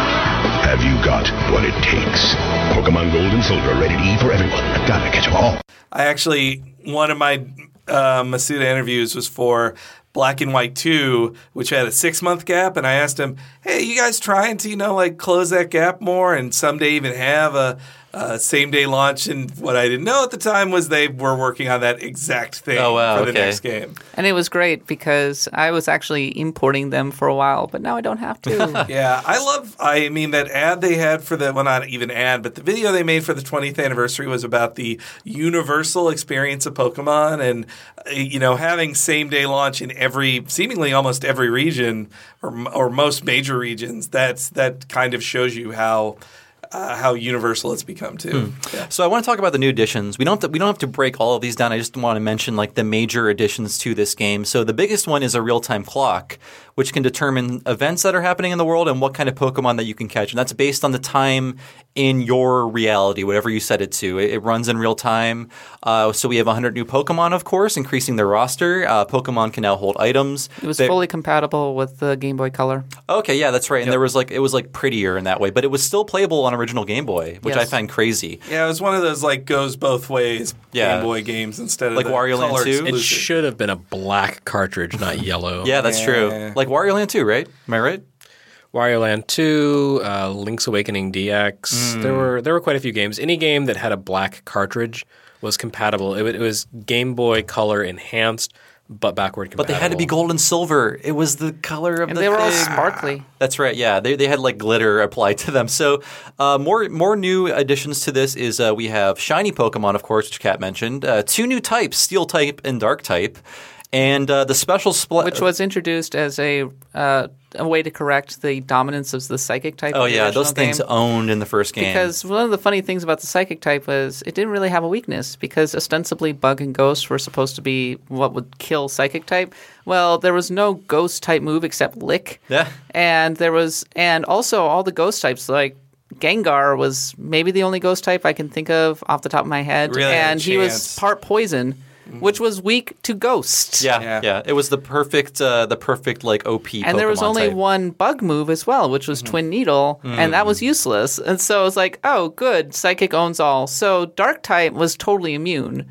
have you got what it takes? Pokemon Gold and Silver, rated E for everyone. Gotta catch 'em all. I actually, one of my uh, Masuda interviews was for Black and White two, which had a six-month gap, and I asked him, hey, you guys trying to, you know, like close that gap more and someday even have a, a same-day launch? And what I didn't know at the time was they were working on that exact thing Oh, wow, for the okay. next game. And it was great because I was actually importing them for a while, but now I don't have to. Yeah, I love, I mean, that ad they had for the, well, not even ad, but the video they made for the twentieth anniversary was about the universal experience of Pokemon and, uh, you know, having same-day launch in every, seemingly almost every region or, or most major regions. That's, that kind of shows you how, uh, how universal it's become too. Yeah. So I want to talk about the new additions. We don't have to, we don't have to break all of these down. I just want to mention like the major additions to this game. So the biggest one is a real-time clock, which can determine events that are happening in the world and what kind of Pokemon that you can catch. And that's based on the time in your reality, whatever you set it to. It, it runs in real time. Uh, so we have one hundred new Pokemon, of course, increasing their roster. Uh, Pokemon can now hold items. It was They- fully compatible with the Game Boy Color. Okay, yeah, that's right. And there was like it was like prettier in that way, but it was still playable on original Game Boy, which I Yes. find crazy. Yeah, it was one of those like goes both ways Yeah. Game Boy games instead of Like the Wario Land color two? It It exclusive. should have been a black cartridge, not yellow. Yeah, that's Yeah. true. Like Wario Land two, right? Am I right? Wario Land two, uh, Link's Awakening D X. There were there were quite a few games. Any game that had a black cartridge was compatible. It, wa- it was Game Boy Color enhanced, but backward compatible. But they had to be gold and silver. It was the color of And the they were all thing. sparkly. That's right. Yeah, they they had like glitter applied to them. So uh, more more new additions to this is uh, we have shiny Pokemon, of course, which Kat mentioned. Uh, two new types: Steel type and Dark type. And uh, the special split, Which was introduced as a uh, a way to correct the dominance of the psychic type. oh of the yeah, original those things game. owned in the first game. Because one of the funny things about the psychic type was it didn't really have a weakness because ostensibly Bug and Ghost were supposed to be what would kill psychic type. Well, there was no ghost type move except Lick. Yeah. And there was and also all the ghost types like Gengar was maybe the only ghost type I can think of off the top of my head. Really had a and he was chance. part poison, which was weak to ghost. yeah, Yeah. yeah, it was the perfect, uh, the perfect like O P. And there was Pokemon only type. one bug move as well, which was Twin Needle, and that was useless. And so it's like, oh, good, Psychic owns all. So Dark type was totally immune,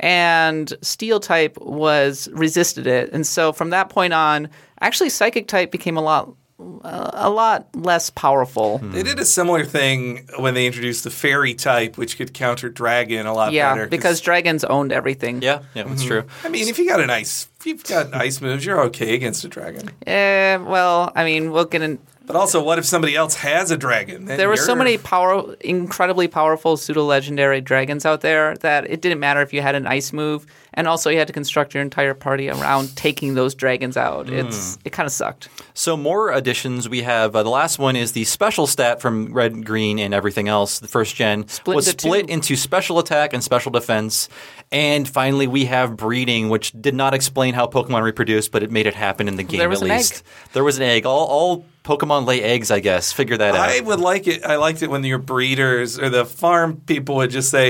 and Steel type was resisted it. And so from that point on, actually, Psychic type became a lot, uh, a lot less powerful. They did a similar thing when they introduced the Fairy type, which could counter Dragon a lot Yeah, better. 'cause- because dragons owned everything. Yeah, yeah, that's true. I mean, if you got an ice, if you've got ice moves, you're okay against a dragon. Eh, well, I mean, we'll get in. But also, what if somebody else has a dragon? Then There were so you're- many power, incredibly powerful pseudo-legendary dragons out there that it didn't matter if you had an ice move, and also you had to construct your entire party around taking those dragons out. It's it kind of sucked. So more additions we have. Uh, the last one is the special stat from Red, Green, and everything else. The first gen Split was into split two. into special attack and special defense. And finally, we have breeding, which did not explain how Pokemon reproduce, but it made it happen in the game There was at an least. egg. There was an egg. All, all Pokemon lay eggs, I guess. Figure that out. I would like it. I liked it when your breeders or the farm people would just say,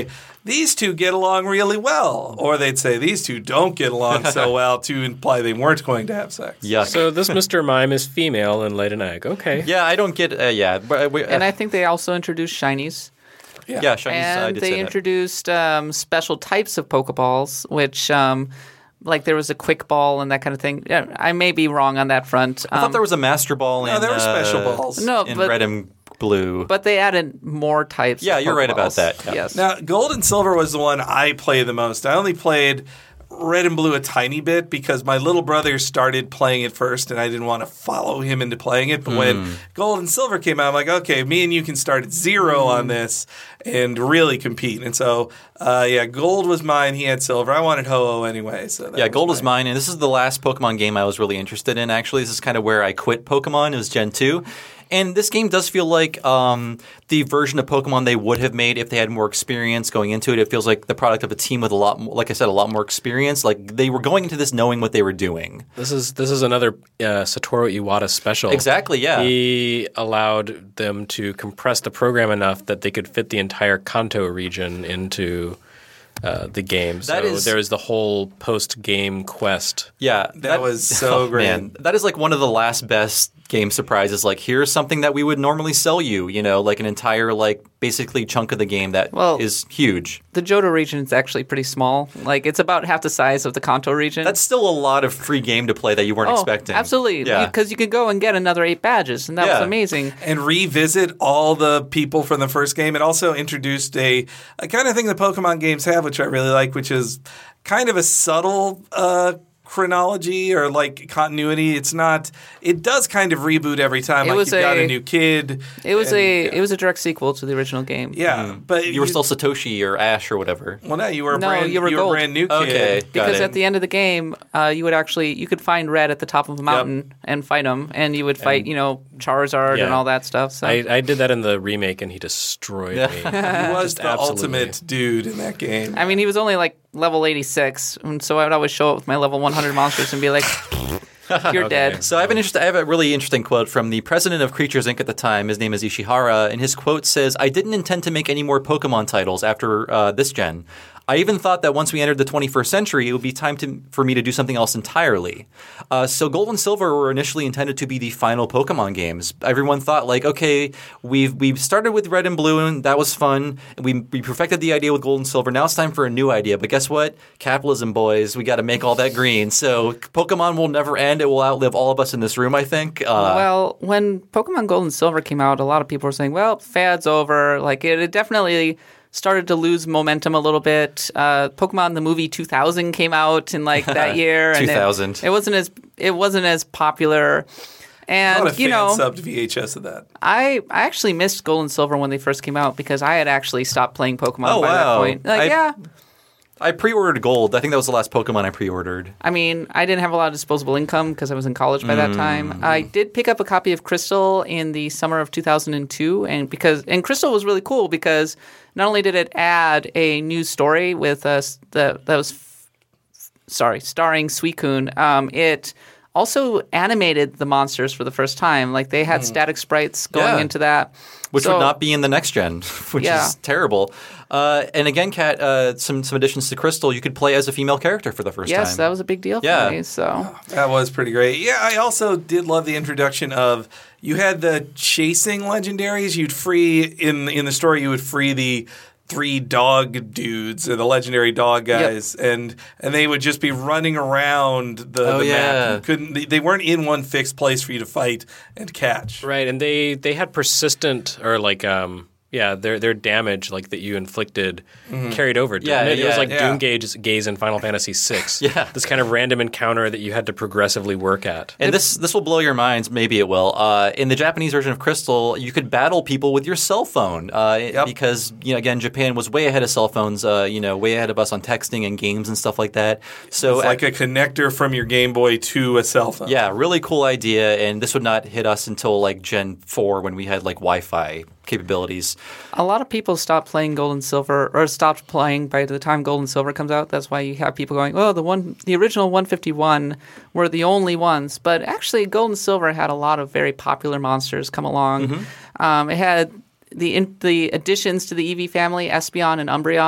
these two get along really well. Or they'd say, these two don't get along so well to imply they weren't going to have sex. Yuck. So this Mister Mime is female and laid an egg. Okay. Yeah, I don't get. Uh, yeah, but, uh, And I think they also introduced shinies. Yeah, yeah, Chinese, I And did they say that. introduced um, special types of Pokeballs, which, um, like, there was a quick ball and that kind of thing. Yeah, I may be wrong on that front. I thought there was a Master Ball. No, in, there were special uh, balls. No, in but red and blue. but they added more types. Yeah, of you're right about Pokeballs. that, yeah. Yes. Now, Gold and Silver was the one I played the most. I only played Red and Blue a tiny bit because my little brother started playing it first and I didn't want to follow him into playing it. But Hmm. when Gold and Silver came out, I'm like, okay, me and you can start at zero Hmm. on this and really compete. And so, uh, yeah, Gold was mine. He had Silver. I wanted Ho-Oh anyway. So that Yeah, Gold is mine. mine, and this is the last Pokemon game I was really interested in, actually. This is kind of where I quit Pokemon. It was Gen two. And this game does feel like um, the version of Pokemon they would have made if they had more experience going into it. It feels like the product of a team with a lot, more, like I said, a lot more experience. Like they were going into this knowing what they were doing. This is this is another uh, Satoru Iwata special. Exactly, yeah. He allowed them to compress the program enough that they could fit the entire Kanto region into uh, the game. That so is- there is the whole post-game quest. Yeah, That was so oh, great. Man, that is like one of the last best game surprises. Like, here's something that we would normally sell you. You know, like an entire like basically chunk of the game that is Well- huge. The Johto region is actually pretty small. Like, it's about half the size of the Kanto region. That's still a lot of free game to play that you weren't oh, expecting. absolutely. Yeah. Because you could go and get another eight badges, and that Yeah. was amazing. And revisit all the people from the first game. It also introduced a, a kind of thing the Pokemon games have, which I really like, which is kind of a subtle uh, chronology or like continuity. It's not. It does kind of reboot every time. It like was you've got a- a new kid. It was and- a yeah. it was a direct sequel to the original game. yeah, but You were still Satoshi or Ash or whatever. well. No, you were a No, brand. you were a Gold. brand new kid. Okay, got Because it. at the end of the game, uh, you would actually you could find Red at the top of a mountain and fight him, and you would fight you know Charizard Yeah. and all that stuff. So I, I did that in the remake, and he destroyed me. He was Just the absolutely. ultimate dude in that game. I mean, he was only like level eighty-six, and so I would always show up with my level one hundred monsters and be like, "You're dead." So I have an interest, I have a really interesting quote from the president of Creatures Incorporated at the time. His name is Ishihara, and his quote says, "I didn't intend to make any more Pokemon titles after uh, this gen. I even thought that once we entered the twenty-first century, it would be time to, for me to do something else entirely." Uh, so Gold and Silver were initially intended to be the final Pokemon games. Everyone thought, like, okay, we've we've started with Red and Blue, and that was fun. We we perfected the idea with Gold and Silver. Now it's time for a new idea. But guess what? Capitalism, boys. We got to make all that green. So Pokemon will never end. It will outlive all of us in this room, I think. Uh, Well, when Pokemon Gold and Silver came out, a lot of people were saying, "Well, fad's over." Like it, it definitely started to lose momentum a little bit. Uh, Pokemon the movie two thousand came out in like that year, and two thousand. It, it wasn't as it wasn't as popular. A And lot of you fan know, subbed V H S of that. I I actually missed Gold and Silver when they first came out because I had actually stopped playing Pokemon Oh, by that wow. point. Like, I- yeah. I pre-ordered Gold. I think that was the last Pokemon I pre-ordered. I mean, I didn't have a lot of disposable income because I was in college by that Mm. time. I did pick up a copy of Crystal in the summer of two thousand two, and because and Crystal was really cool because not only did it add a new story with us that that was f- sorry starring Suicune, um, it also animated the monsters for the first time. Like they had static sprites going Yeah. into that, Which So- would not be in the next gen, which Yeah. is terrible. Uh, and again, Kat, uh, some some additions to Crystal. You could play as a female character for the first Yes, time. that was a big deal for Yeah. me. So That was pretty great. Yeah, I also did love the introduction of you had the chasing legendaries. You'd free in in the story. You would free the three dog dudes or the legendary dog guys, and and they would just be running around the, Oh, the yeah. map. You couldn't they, they weren't in one fixed place for you to fight and catch. Right, and they they had persistent or like um yeah their their damage like that you inflicted carried over. Didn't Yeah, it? It was yeah, like yeah. Doom Gaze gaze in Final Fantasy six. Yeah. This kind of random encounter that you had to progressively work at. And this this will blow your minds. Maybe it will. Uh, in the Japanese version of Crystal, you could battle people with your cell phone uh, Yep. because you know again Japan was way ahead of cell phones. Uh, you know, way ahead of us on texting and games and stuff like that. So It's like a connector from your Game Boy to a cell phone. yeah, really cool idea. And this would not hit us until like Gen four when we had like Wi-Fi capabilities. a lot of people stopped playing Gold and Silver, or stopped playing by the time Gold and Silver comes out. That's why you have people going, "Oh, the one, the original one fifty-one were the only ones." But actually, Gold and Silver had a lot of very popular monsters come along. Um, it had the in, the additions to the Eevee family, Espeon and Umbreon.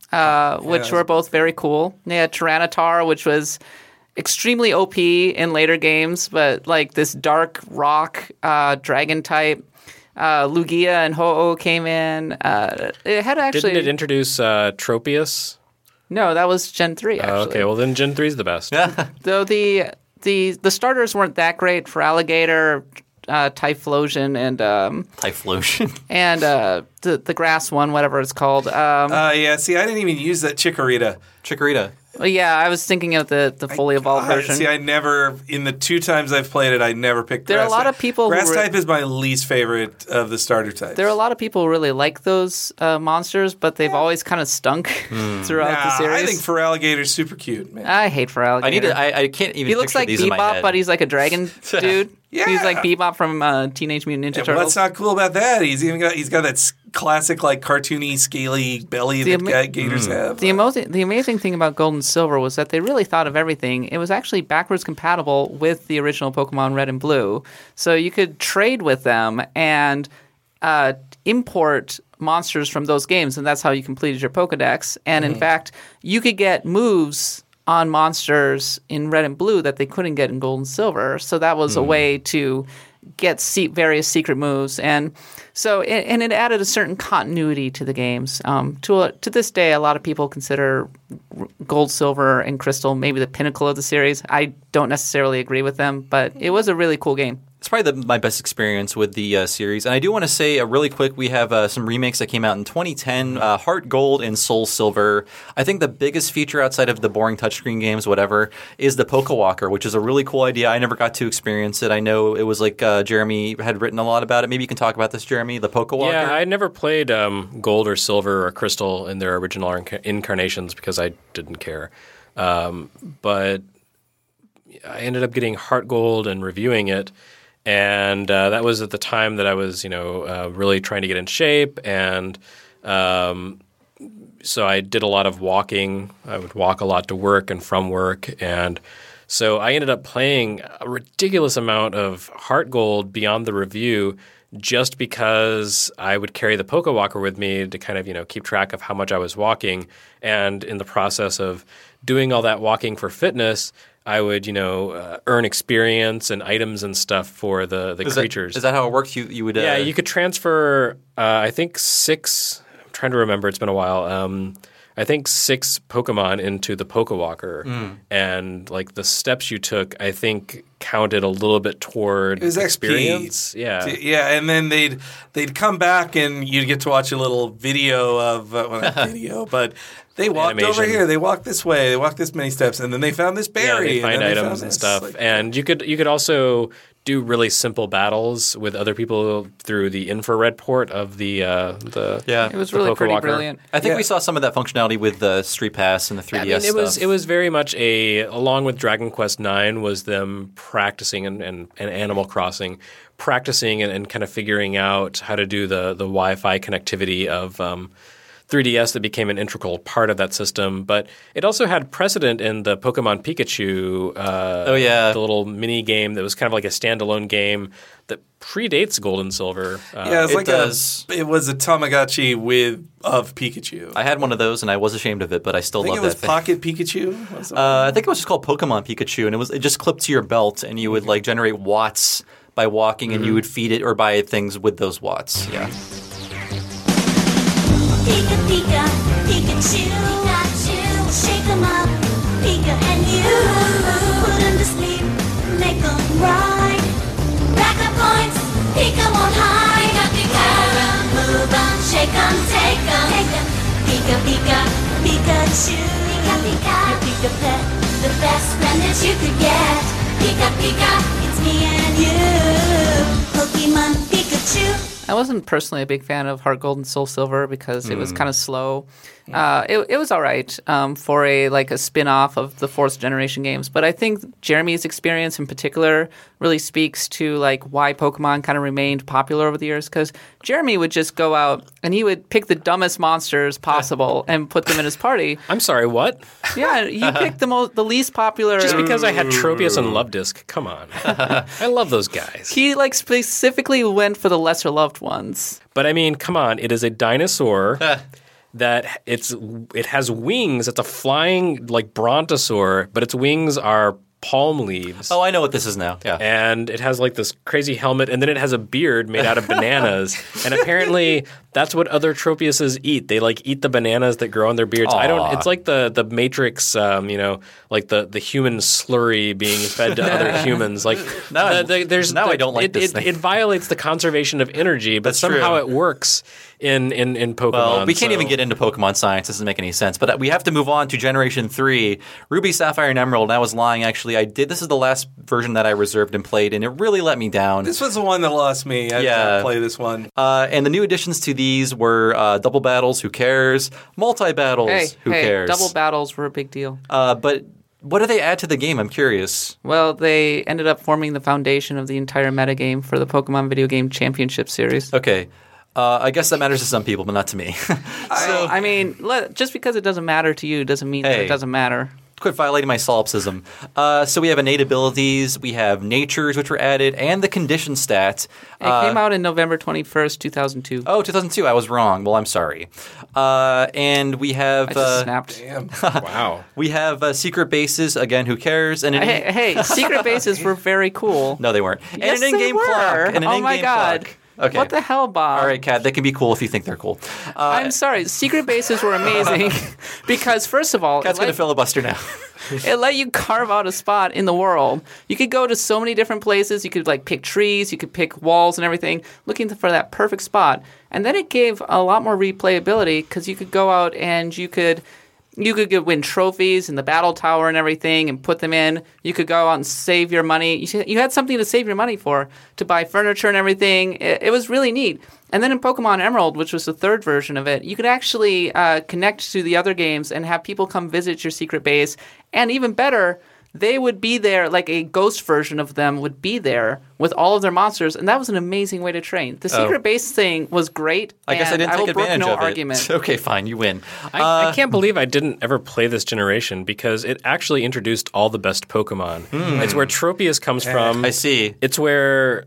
uh, which yeah. were both very cool. They had Tyranitar, which was extremely O P in later games, but like this dark rock uh, dragon type. Uh, Lugia and Ho-Oh came in. Uh, it had actually. Didn't it introduce uh, Tropius? No, that was Gen three, actually. Uh, okay, well then Gen three is the best. Though the the the starters weren't that great for Alligator, uh, Typhlosion, and um, Typhlosion. and uh, the the grass one, whatever it's called. Um, Uh, yeah, see, I didn't even use that Chikorita. Chikorita. well, yeah, I was thinking of the, the fully evolved I- version. See, I never, in the two times I've played it, I never picked There are a grass lot type. of people who Grass re- type is my least favorite of the starter types. there are a lot of people who really like those uh, monsters, but they've always kind of stunk throughout Nah, the series. I think for alligator's super cute, man. I hate for Alligator. I need to. I, I can't even. he looks picture like these in my Bebop, head. but he's like a dragon dude. Yeah. He's like Bebop from uh, Teenage Mutant Ninja Yeah, well, Turtles. what's not cool about that? He's even got he's got that s- classic like cartoony scaly belly The that ama- ga- gators have. The, amazing, the amazing thing about Gold and Silver was that they really thought of everything. It was actually backwards compatible with the original Pokemon Red and Blue. So you could trade with them and uh, import monsters from those games, and that's how you completed your Pokedex. And in fact, you could get moves on monsters in Red and Blue that they couldn't get in Gold and Silver. So that was a way to get se- various secret moves, and so it, and it added a certain continuity to the games. Um, to a, to this day, a lot of people consider R- Gold, Silver, and Crystal maybe the pinnacle of the series. I don't necessarily agree with them, but it was a really cool game. It's probably the, my best experience with the uh, series. And I do want to say uh, really quick, we have uh, some remakes that came out in twenty ten, uh, Heart Gold and Soul Silver. I think the biggest feature outside of the boring touchscreen games, whatever, is the Pokewalker, which is a really cool idea. I never got to experience it. I know it was like uh, Jeremy had written a lot about it. Maybe you can talk about this, Jeremy, the Pokewalker. Yeah, I never played um, Gold or Silver or Crystal in their original inca- incarnations because I didn't care. Um, but I ended up getting Heart Gold and reviewing it. And uh, that was at the time that I was, you know, uh, really trying to get in shape, and um, so I did a lot of walking. I would walk a lot to work and from work, and so I ended up playing a ridiculous amount of Heart Gold beyond the review, just because I would carry the Pokewalker with me to kind of, you know, keep track of how much I was walking, and in the process of doing all that walking for fitness, I would, you know, uh, earn experience and items and stuff for the, the is creatures. That, is that how it works? You you would uh, yeah, you could transfer, uh, I think, six – I'm trying to remember. It's been a while. Um, I think six Pokemon into the Pokewalker. Mm. And, like, the steps you took, I think, counted a little bit toward It was experience. X P. Yeah. Yeah, and then they'd they'd come back and you'd get to watch a little video of uh, well, not video, but they walked Animation. over here, they walked this way, they walked this many steps, and then they found this Yeah, berry. they find and then they items found and this. stuff. Like, and you could you could also do really simple battles with other people through the infrared port of the uh, the Yeah. It was the really pretty Pokewalker. brilliant. I think Yeah. we saw some of that functionality with the Street Pass and the three D S I mean, it was stuff. it was very much a along with Dragon Quest nine was them practicing and, and, and Animal Crossing, practicing and, and kind of figuring out how to do the the Wi-Fi connectivity of um, three D S that became an integral part of that system. But it also had precedent in the Pokemon Pikachu. Uh, Oh, yeah. the little mini game that was kind of like a standalone game that predates Gold and Silver. Uh, yeah, it's it like does. a it was a Tamagotchi with of Pikachu. I had one of those and I was ashamed of it, but I still I think love it was that thing. Pocket Pikachu. Was it? Uh, I think it was just called Pokemon Pikachu, and it was it just clipped to your belt, and you would like generate watts by walking, and you would feed it or buy things with those watts. Yeah. Pika, Pika, Pikachu, Pikachu, shake 'em up, Pika and you, put 'em to sleep, make 'em right, rack up points, Pika won't hide, Pika, Pika, move 'em, shake 'em, take 'em, Pika, Pika, Pikachu, Pika, Pika, your Pika pet, the best friend that you could get, Pika, Pika, it's me and you, Pokemon Pikachu. I wasn't personally a big fan of Heart Gold and Soul Silver because it was kind of slow. Uh, it, it was all right um, for a like a spin-off of the fourth generation games, but I think Jeremy's experience in particular really speaks to like why Pokemon kind of remained popular over the years. Because Jeremy would just go out and he would pick the dumbest monsters possible and put them in his party. I'm sorry, what? Yeah, you picked the most, the least popular. Just because I had Tropius and Luvdisc, come on. I love those guys. He like specifically went for the lesser loved ones. But I mean, come on, it is a dinosaur that it's it has wings. It's a flying like brontosaur, but its wings are palm leaves. Oh, I know what this is now. Yeah. And it has like this crazy helmet, and then it has a beard made out of bananas. And apparently that's what other Tropiuses eat. They like eat the bananas that grow on their beards. I don't. It's like the the Matrix, um, you know, like the, the human slurry being fed to other humans. Like now, the, the, there's now the, I don't like it, this it, thing. it violates the conservation of energy, but That's somehow true. it works in in in Pokemon. Well, we can't so- even get into Pokemon science. This doesn't make any sense. But we have to move on to Generation three, Ruby, Sapphire, and Emerald. And I was lying, actually. I did. This is the last version that I reserved and played, and it really let me down. This was the one that lost me. I did Yeah. not play this one. Uh, and the new additions to these were uh, double battles. Who cares? Multi battles. Hey, who hey, cares? double battles were a big deal. Uh, but what do they add to the game? I'm curious. Well, they ended up forming the foundation of the entire metagame for the Pokemon Video Game Championship Series. Okay. Uh, I guess that matters to some people, but not to me. So, I mean, let, just because it doesn't matter to you doesn't mean that Hey. it doesn't matter. Quit violating my solipsism. Uh, so we have innate abilities, we have natures, which were added, and the condition stats. It Uh, came out in November twenty-first, two thousand two. Oh, two thousand two. I was wrong. Well, I'm sorry. Uh, and we have I just uh, snapped. Damn. Wow. we have uh, secret bases. Again, who cares? And an Hey, hey, secret bases were very cool. no, they weren't. Yes, and an in-game they were. clock. And an oh my in-game god! clock. Okay. What the hell, Bob? All right, Kat. They can be cool if you think they're cool. Uh, I'm sorry. Secret bases were amazing because, first of all, Kat's it gonna let, filibuster now. it let you carve out a spot in the world. You could go to so many different places. You could like pick trees. You could pick walls and everything, looking for that perfect spot. And then it gave a lot more replayability because you could go out and you could. You could get, win trophies in the battle tower and everything and put them in. You could go out and save your money. You, you had something to save your money for, to buy furniture and everything. It, it was really neat. And then in Pokemon Emerald, which was the third version of it, you could actually uh, connect to the other games and have people come visit your secret base. And even better, they would be there, like a ghost version of them would be there with all of their monsters. And that was an amazing way to train. The secret base thing was great. I guess I and didn't I take will brook advantage no of it. argument. Okay, fine. You win. I, Uh, I can't believe I didn't ever play this generation because it actually introduced all the best Pokemon. It's where Tropius comes from. I see. It's where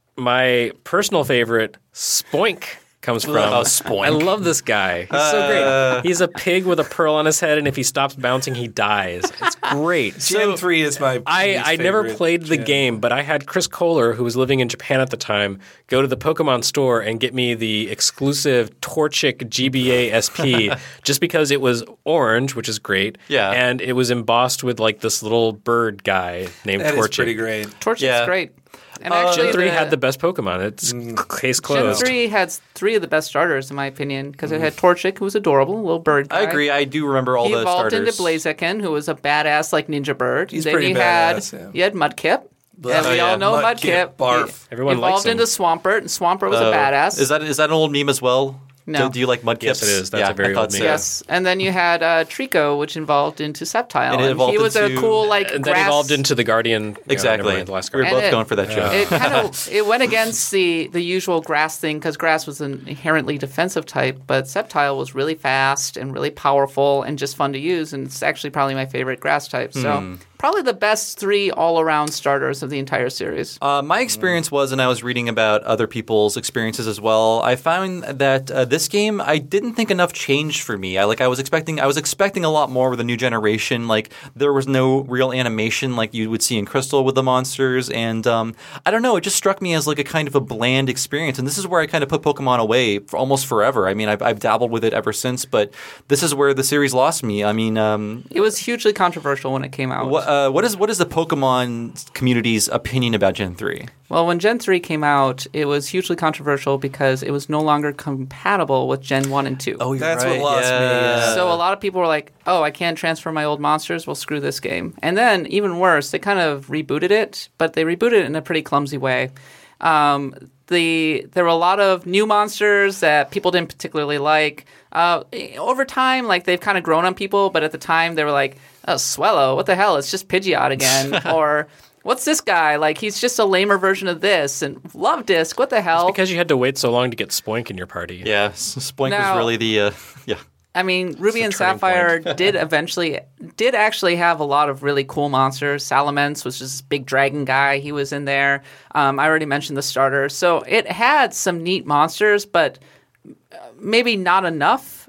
my personal favorite, Spoink, comes from. Oh, Spoink. I love this guy. He's so great. He's a pig with a pearl on his head, and if he stops bouncing, he dies. It's great. Gen three is my I, least I never favorite played the gen. game, but I had Chris Kohler, who was living in Japan at the time, go to the Pokemon store and get me the exclusive Torchic G B A S P just because it was orange, which is great. Yeah. And it was embossed with like this little bird guy named That Torchic. is pretty great. Torchic's Yeah. great. And Uh, actually, Gen three the, had the best Pokemon. It's case Gen closed. three had three of the best starters, in my opinion, because it had Torchic, who was adorable, a little bird guy. I agree. I do remember all He the evolved starters. into Blaziken, who was a badass like Ninja Bird. He's then pretty you badass, had yeah. you had Mudkip. And Oh, we yeah. all know Mudkip, Mudkip. barf. He Everyone evolved likes him. into Swampert, and Swampert was Uh, a badass. Is that is that an old meme as well? No. Do, do you like Mudkips? Yes, it is. That's yeah, a very I thought old so. meme. Yes, and then you had uh, Trico, which evolved into Sceptile. And it evolved he was into- a cool like And grass. then evolved into the Guardian. you know, Exactly. never mind, the last we were Guardian. both And it- going for that joke. It kind of it went against the the usual grass thing because grass was an inherently defensive type, but Sceptile was really fast and really powerful and just fun to use, and it's actually probably my favorite grass type. So Hmm. probably the best three all around starters of the entire series. Uh, my experience was, and I was reading about other people's experiences as well. I found that uh, this game, I didn't think enough changed for me. I like, I was expecting, I was expecting a lot more with the new generation. Like, there was no real animation like you would see in Crystal with the monsters, and um, I don't know. It just struck me as like a kind of a bland experience. And this is where I kind of put Pokemon away for almost forever. I mean, I've, I've dabbled with it ever since, but this is where the series lost me. I mean, um, It was hugely controversial when it came out. what, uh, what is what is the Pokemon community's opinion about Gen three? Well, when Gen three came out, it was hugely controversial because it was no longer compatible with Gen one and two. Oh, you're That's what right. lost me, yeah. So a lot of people were like, oh, I can't transfer my old monsters. Well, screw this game. And then, even worse, they kind of rebooted it, but they rebooted it in a pretty clumsy way. Um, the There were a lot of new monsters that people didn't particularly like. Uh, over time, like, they've kind of grown on people, but at the time, they were like, oh, Swellow, what the hell? It's just Pidgeot again. Or, what's this guy? Like, he's just a lamer version of this. And Love Disc, what the hell? Because you had to wait so long to get Spoink in your party. Yeah, S- Spoink Now- was really the uh, yeah. I mean, Ruby and turning Sapphire did eventually, did actually have a lot of really cool monsters. Salamence was just this big dragon guy. He was in there. Um, I already mentioned the starter. So it had some neat monsters, but maybe not enough.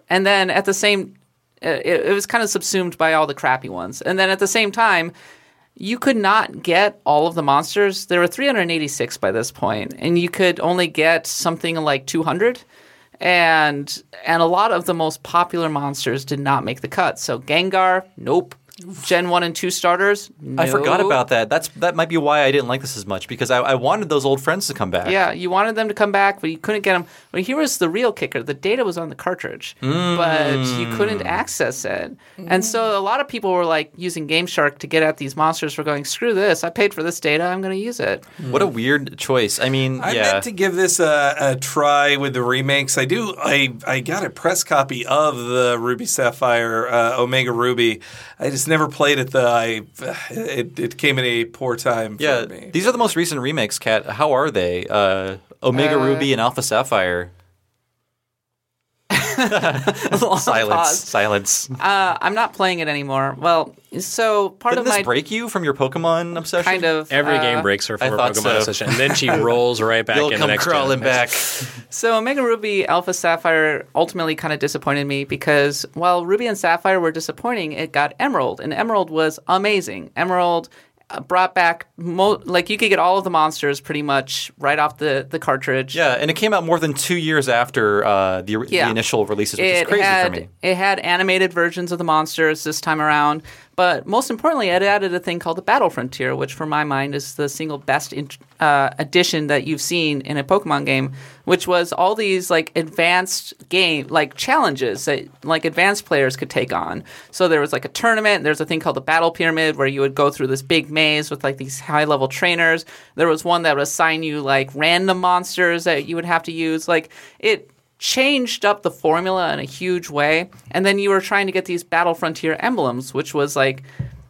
and then at the same, it, it was kind of subsumed by all the crappy ones. And then at the same time, you could not get all of the monsters. There were three hundred eighty-six by this point, and you could only get something like two hundred. And and a lot of the most popular monsters did not make the cut. So Gengar, nope. Gen one and two starters, no. I forgot about that. That's That might be why I didn't like this as much, because I, I wanted those old friends to come back. Yeah, you wanted them to come back, but you couldn't get them. But here was the real kicker. The data was on the cartridge, mm. but you couldn't access it. Mm. And so a lot of people were like using Game Shark to get at these monsters for going, screw this, I paid for this data, I'm going to use it. What a weird choice. I mean, I yeah. meant to give this a, a try with the remakes. I do. I, I got a press copy of the Ruby Sapphire, uh, Omega Ruby. I just never played it though. I it, it came at a poor time for yeah, me. These are the most recent remakes, Kat. How are they? Uh, Omega Uh, Ruby and Alpha Sapphire. Silence. Pause. Silence. Uh, I'm not playing it anymore. Well, so part Didn't of this my break you from your Pokemon obsession? kind of Every uh, game breaks her from I her thought Pokemon so. obsession, and then she rolls right back You'll in the come next crawling gen. back. So Omega Ruby Alpha Sapphire ultimately kind of disappointed me because while Ruby and Sapphire were disappointing, it got Emerald, and Emerald was amazing. Emerald uh, brought back mo- like you could get all of the monsters pretty much right off the, the cartridge. Yeah, and it came out more than two years after uh, the, Yeah. the initial releases, which It is crazy had, for me. It had animated versions of the monsters this time around, but most importantly, it added a thing called the Battle Frontier, which for my mind is the single best in, uh, addition that you've seen in a Pokemon game, which was all these like advanced game like challenges that like advanced players could take on. So there was like a tournament. There's a thing called the Battle Pyramid where you would go through this big maze with like these high level trainers. There was one that would assign you like random monsters that you would have to use. Like it changed up the formula in a huge way, and then you were trying to get these Battle Frontier emblems, which was like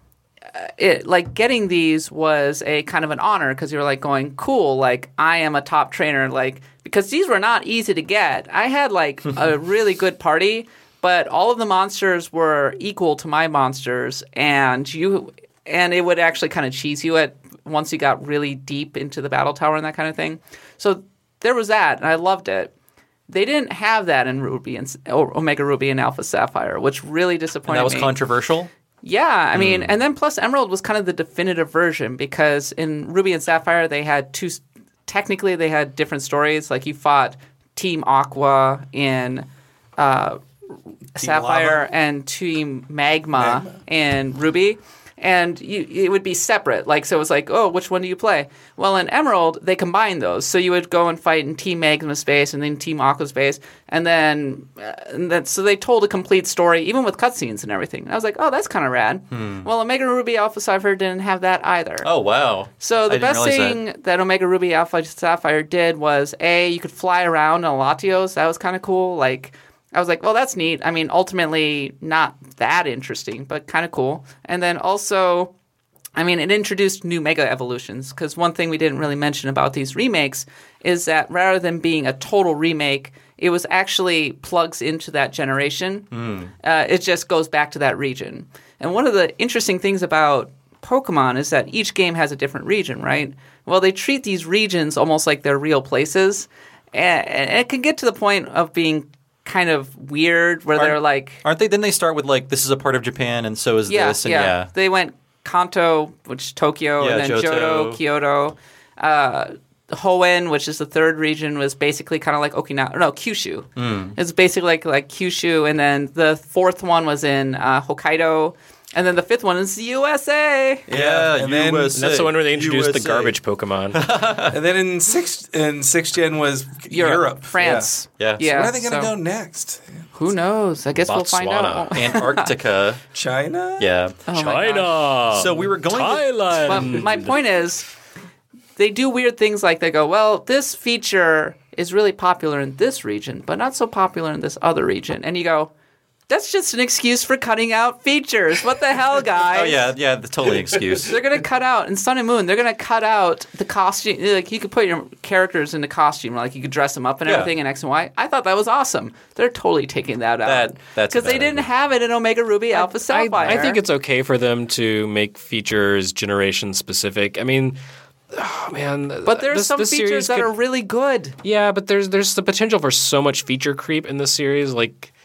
uh, it like getting these was a kind of an honor because you were like going cool, like I am a top trainer, like because these were not easy to get. I had like a really good party, but all of the monsters were equal to my monsters, and you and it would actually kind of cheese you at once you got really deep into the battle tower and that kind of thing. So there was that, and I loved it. They didn't have that in Ruby and or Omega Ruby and Alpha Sapphire, which really disappointed And that was me. controversial? Yeah, I mean, and then plus Emerald was kind of the definitive version because in Ruby and Sapphire they had two. Technically, they had different stories. Like you fought Team Aqua in uh, Sapphire Lava? and Team Magma, Magma. in Ruby. And you, it would be separate. Like, so it was like, oh, which one do you play? Well, in Emerald, they combined those. So you would go and fight in Team Magma space and then Team Aqua space. And then, uh, and then so they told a complete story, even with cutscenes and everything. And I was like, oh, that's kind of rad. Hmm. Well, Omega Ruby Alpha Sapphire didn't have that either. Oh, wow. So I the didn't best realize thing that. that. Omega Ruby Alpha Sapphire did was, A, you could fly around on Latios. That was kind of cool. Like, I was like, well, that's neat. I mean, ultimately not that interesting, but kind of cool. And then also, I mean, it introduced new Mega Evolutions, because one thing we didn't really mention about these remakes is that rather than being a total remake, it was actually plugs into that generation. Mm. Uh, it just goes back to that region. And one of the interesting things about Pokemon is that each game has a different region, right? Well, they treat these regions almost like they're real places, and, and it can get to the point of being kind of weird where Aren't- they're like, Aren't they? Then they start with like, this is a part of Japan, and so is yeah, this, and yeah, yeah. They went Kanto, which is Tokyo, Yeah, and then Johto. Johto, Kyoto. Uh, Hoenn, which is the third region, was basically kind of like Okinawa. No, Kyushu. Mm. It's basically like like Kyushu, and then the fourth one was in uh, Hokkaido, and then the fifth one is the U S A. Yeah, and then- U S A, And that's the one where they introduced U the S A. garbage Pokemon. And then in sixth in sixth gen was Europe, Europe, France. Yeah. yeah. Yeah. Where are they going to so- go next? Who knows? I guess we'll find Botswana. out. Antarctica. China? Yeah. Oh my gosh. China. So we were going to- Thailand. But my point is, they do weird things like they go, well, this feature is really popular in this region, but not so popular in this other region. And you go, that's just an excuse for cutting out features. What the hell, guys? Oh, yeah, yeah, the totally excuse. They're going to cut out, in Sun and Moon, they're going to cut out the costume. Like, you could put your characters in the costume, like you could dress them up and Yeah. everything in X and Y. I thought that was awesome. They're totally taking that out. That- that's a Because they bad didn't idea. have it in Omega Ruby Alpha I, Sapphire. I think it's okay for them to make features generation specific. I mean, oh man, But there's this, some this features series that could- are really good. Yeah, but there's there's the potential for so much feature creep in this series. Like,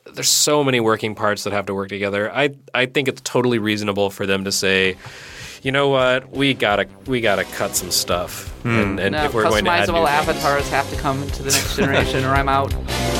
there's so many working parts that have to work together. I I think it's totally reasonable for them to say, you know what, we gotta we gotta cut some stuff, and, and No, if we're going to add new customizable things. avatars have to come to the next generation, or I'm out.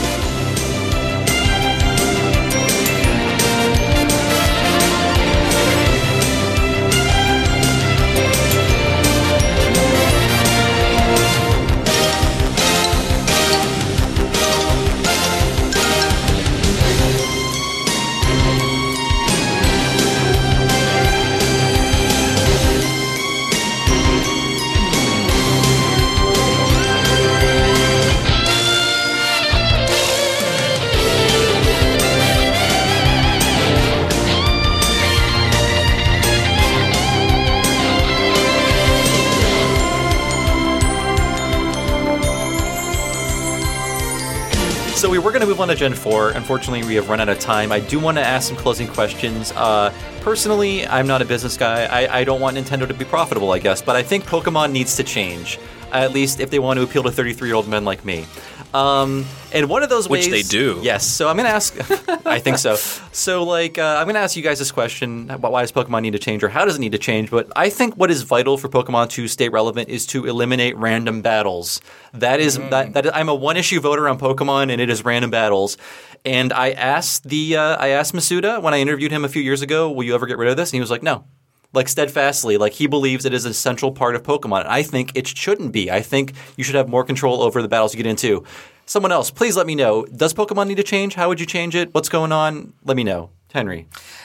So we were going to move on to Gen four. Unfortunately, we have run out of time. I do want to ask some closing questions. Uh, personally, I'm not a business guy. I, I don't want Nintendo to be profitable, I guess. But I think Pokemon needs to change, at least if they want to appeal to thirty-three-year-old men like me. Um, and one of those Which ways... they do. Yes. So I'm going to ask... I think so. So, like, uh, I'm going to ask you guys this question about why does Pokemon need to change, or how does it need to change? But I think what is vital for Pokemon to stay relevant is to eliminate random battles. That is... That, that is, I'm a one-issue voter on Pokemon, and it is random battles. And I asked the... Uh, I asked Masuda when I interviewed him a few years ago, will you ever get rid of this? And he was like, no. Like, steadfastly. Like, he believes it is a central part of Pokemon. And I think it shouldn't be. I think you should have more control over the battles you get into. Someone else, please let me know. Does Pokemon need to change? How would you change it? What's going on? Let me know. Henry.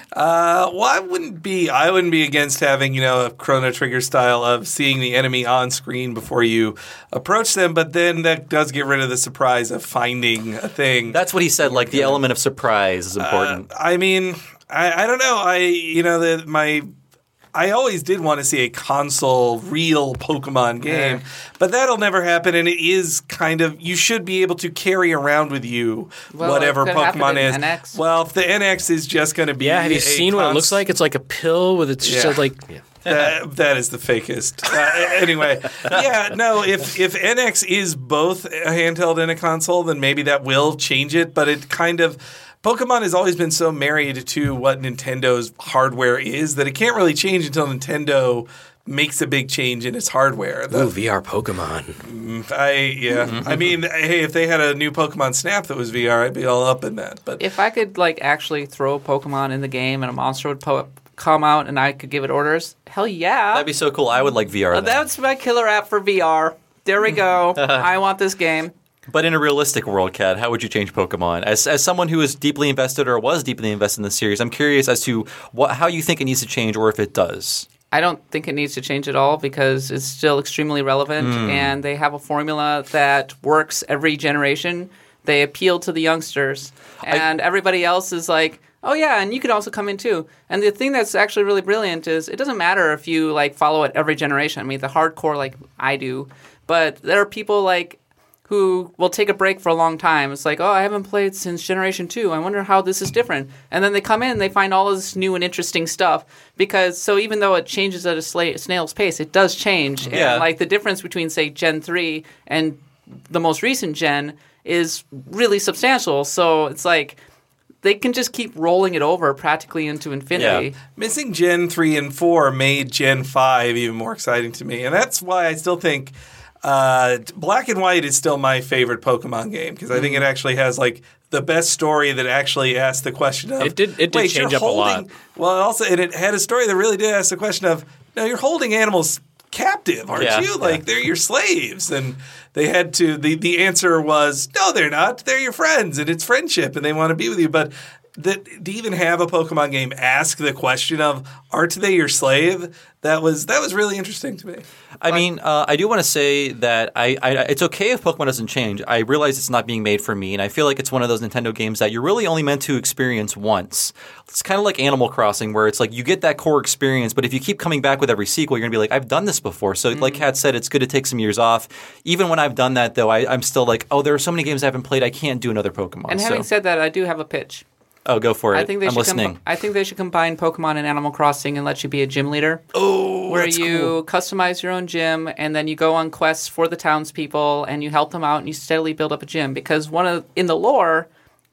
Uh, well, I wouldn't be. I wouldn't be against having, you know, a Chrono Trigger style of seeing the enemy on screen before you approach them. But then that does get rid of the surprise of finding a thing. That's what he said. Like, the element of surprise is important. Uh, I mean, I, I don't know. I you know the my. I always did want to see a console real Pokemon game, yeah. but that'll never happen. And it is kind of, you should be able to carry around with you well, whatever Pokemon is. N X. Well, if the N X is just going to be, Yeah, have you a seen cons- what it looks like? It's like a pill with it's just Yeah. like. Yeah. that, that is the fakest. Uh, anyway, yeah, no. If if N X is both a handheld and a console, then maybe that will change it. But it kind of. Pokemon has always been so married to what Nintendo's hardware is that it can't really change until Nintendo makes a big change in its hardware. The, Ooh, V R Pokemon. I yeah. I mean, hey, if they had a new Pokemon Snap that was V R, I'd be all up in that. But If I could like actually throw Pokemon in the game and a monster would po- come out and I could give it orders, hell yeah. That'd be so cool. I would like V R. Well, then. that's my killer app for V R. There we go. I want this game. But in a realistic world, Kat, how would you change Pokemon? As as someone who is deeply invested or was deeply invested in the series, I'm curious as to what how you think it needs to change or if it does. I don't think it needs to change at all because it's still extremely relevant and they have a formula that works every generation. They appeal to the youngsters and everybody else is like, oh yeah, and you can also come in too. And the thing that's actually really brilliant is it doesn't matter if you like follow it every generation. I mean, the hardcore like I do, but there are people like who will take a break for a long time. It's like, oh, I haven't played since Generation two. I wonder how this is different. And then they come in and they find all this new and interesting stuff. Because, so even though it changes at a sla- snail's pace, it does change. Yeah. And like the difference between, say, Gen three and the most recent gen is really substantial. So it's like they can just keep rolling it over practically into infinity. Yeah. missing Gen three and four made Gen five even more exciting to me. And that's why I still think uh, Black and White is still my favorite Pokemon game because I think it actually has like the best story that actually asked the question of It did- it did wait, change you're up a lot." holding- Well, also, and it had a story that really did ask the question of, no, you're holding animals captive, aren't Yeah, you? Like yeah. they're your slaves, and they had to. The the answer was, no, they're not. They're your friends, and it's friendship, and they want to be with you. But that to even have a Pokemon game ask the question of, aren't they your slave? That was that was really interesting to me. I mean, uh, I do want to say that I, I it's okay if Pokemon doesn't change. I realize it's not being made for me, and I feel like it's one of those Nintendo games that you're really only meant to experience once. It's kind of like Animal Crossing, where it's like you get that core experience, but if you keep coming back with every sequel, you're going to be like, I've done this before. So like Kat said, it's good to take some years off. Even when I've done that, though, I, I'm still like, oh, there are so many games I haven't played, I can't do another Pokemon. And having so. said that, I do have a pitch. Oh, go for it. I think they I'm should listening. com- I think they should combine Pokemon and Animal Crossing and let you be a gym leader. Oh, where that's you cool. customize your own gym and then you go on quests for the townspeople and you help them out and you steadily build up a gym. Because one of in the lore,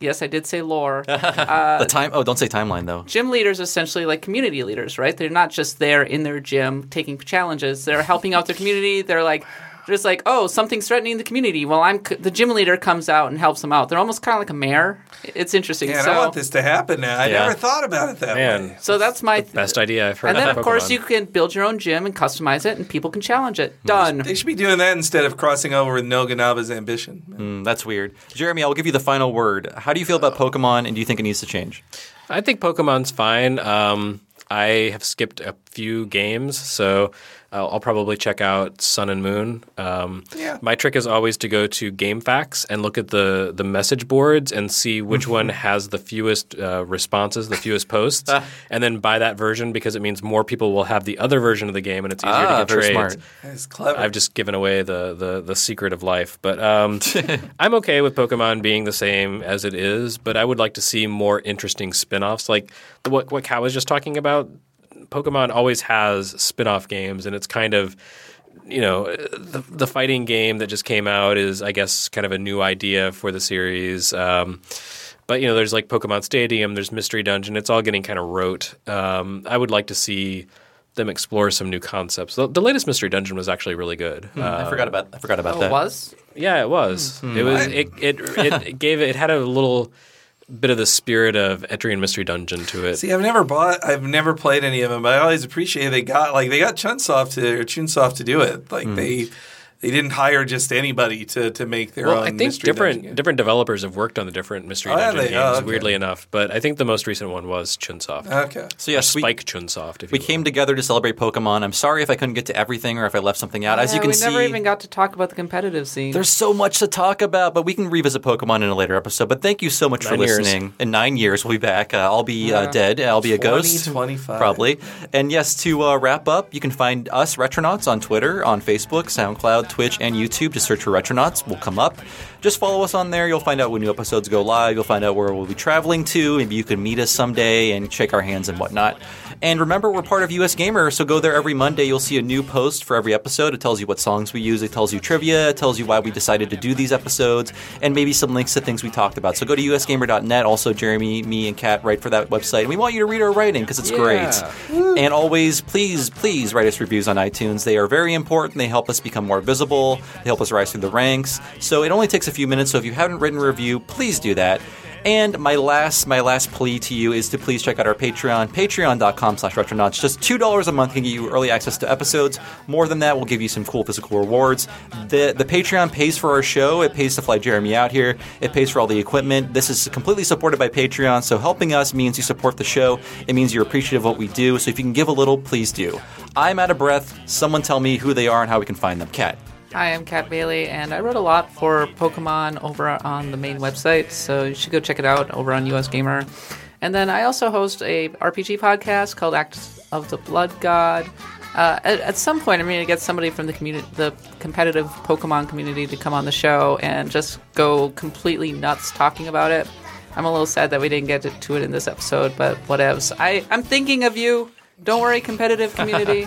Yes, I did say lore. the time. Oh, don't say timeline though. Gym leaders are essentially like community leaders, right? They're not just there in their gym taking challenges. They're helping out their community. They're like, just like, oh, something's threatening the community. Well, I'm c- the gym leader comes out and helps them out. They're almost kind of like a mayor. It's interesting. Man, so, I want this to happen now. I Yeah. never thought about it that Man. way. so that's my Best idea I've heard. And then, about of course, Pokemon. you can build your own gym and customize it, and people can challenge it. Done. They should be doing that instead of crossing over with Noganaba's ambition. Mm, that's weird. Jeremy, I will give you the final word. How do you feel about Pokemon, and do you think it needs to change? I think Pokemon's fine. Um, I have skipped a few games, so I'll, I'll probably check out Sun and Moon. Um, Yeah. My trick is always to go to GameFAQs and look at the, the message boards and see which one has the fewest uh, responses, the fewest posts, and then buy that version because it means more people will have the other version of the game and it's easier Ah, to get very trades. smart. That's clever. I've just given away the, the, the secret of life. But um, I'm okay with Pokemon being the same as it is, but I would like to see more interesting spin-offs. Like the, what, what Kat was just talking about, Pokemon always has spin-off games, and it's kind of, you know, the, the fighting game that just came out is, I guess, kind of a new idea for the series. Um, but, you know, there's like Pokemon Stadium, there's Mystery Dungeon. It's all getting kind of rote. Um, I would like to see them explore some new concepts. The, the latest Mystery Dungeon was actually really good. I forgot about. I forgot about Oh, that. it was? Yeah, it was. It was. It, it it gave it. It had a little bit of the spirit of Etrian Mystery Dungeon to it. See, I've never bought, I've never played any of them, but I always appreciate they got like they got Chunsoft to or Chunsoft to do it. Like they they didn't hire just anybody to, to make their Well, own. I think Mystery different Dungeon game. different developers have worked on the different Mystery Oh, have Dungeon they? games, Oh, okay. weirdly enough. But I think the most recent one was Chunsoft. Okay. So Or yes, we, Spike Chunsoft, if we you will. came together to celebrate Pokemon. I'm sorry if I couldn't get to everything or if I left something out. As Yeah, you can we see, never even got to talk about the competitive scene. there's so much to talk about, but we can revisit Pokemon in a later episode. But thank you so much for Nine years. listening. In nine years, we'll be back. Uh, I'll be uh, dead. I'll be a ghost. twenty twenty-five Probably. And yes, to uh, wrap up, you can find us, Retronauts, on Twitter, on Facebook, SoundCloud, Twitch, and YouTube. Just search for Retronauts. We'll come up. Just follow us on there. You'll find out when new episodes go live. You'll find out where we'll be traveling to. Maybe you can meet us someday and shake our hands and whatnot. And remember, we're part of U S Gamer, so go there every Monday. You'll see a new post for every episode. It tells you what songs we use. It tells you trivia. It tells you why we decided to do these episodes, and maybe some links to things we talked about. So go to U S gamer dot net. Also, Jeremy, me, and Kat write for that website. And we want you to read our writing because it's great. And always, please, please write us reviews on iTunes. They are very important. They help us become more visible. They help us rise through the ranks. So it only takes a few minutes. So if you haven't written a review, please do that. And my last my last plea to you is to please check out our Patreon, patreon.com slash retronauts. Just two dollars a month can get you early access to episodes. More than that, we'll give you some cool physical rewards. The the Patreon pays for our show. It pays to fly Jeremy out here. It pays for all the equipment. This is completely supported by Patreon, so helping us means you support the show. It means you're appreciative of what we do. So if you can give a little, please do. I'm out of breath. Someone tell me who they are and how we can find them. Kat. Hi, I'm Kat Bailey, and I wrote a lot for Pokemon over on the main website, so you should go check it out over on U S Gamer. And then I also host a R P G podcast called Acts of the Blood God. Uh, at, at some point, I'm going to get somebody from the community, the competitive Pokemon community, to come on the show and just go completely nuts talking about it. I'm a little sad that we didn't get to it in this episode, but whatevs. I, I'm thinking of you. Don't worry, competitive community.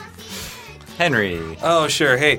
Henry. Oh, sure. Hey.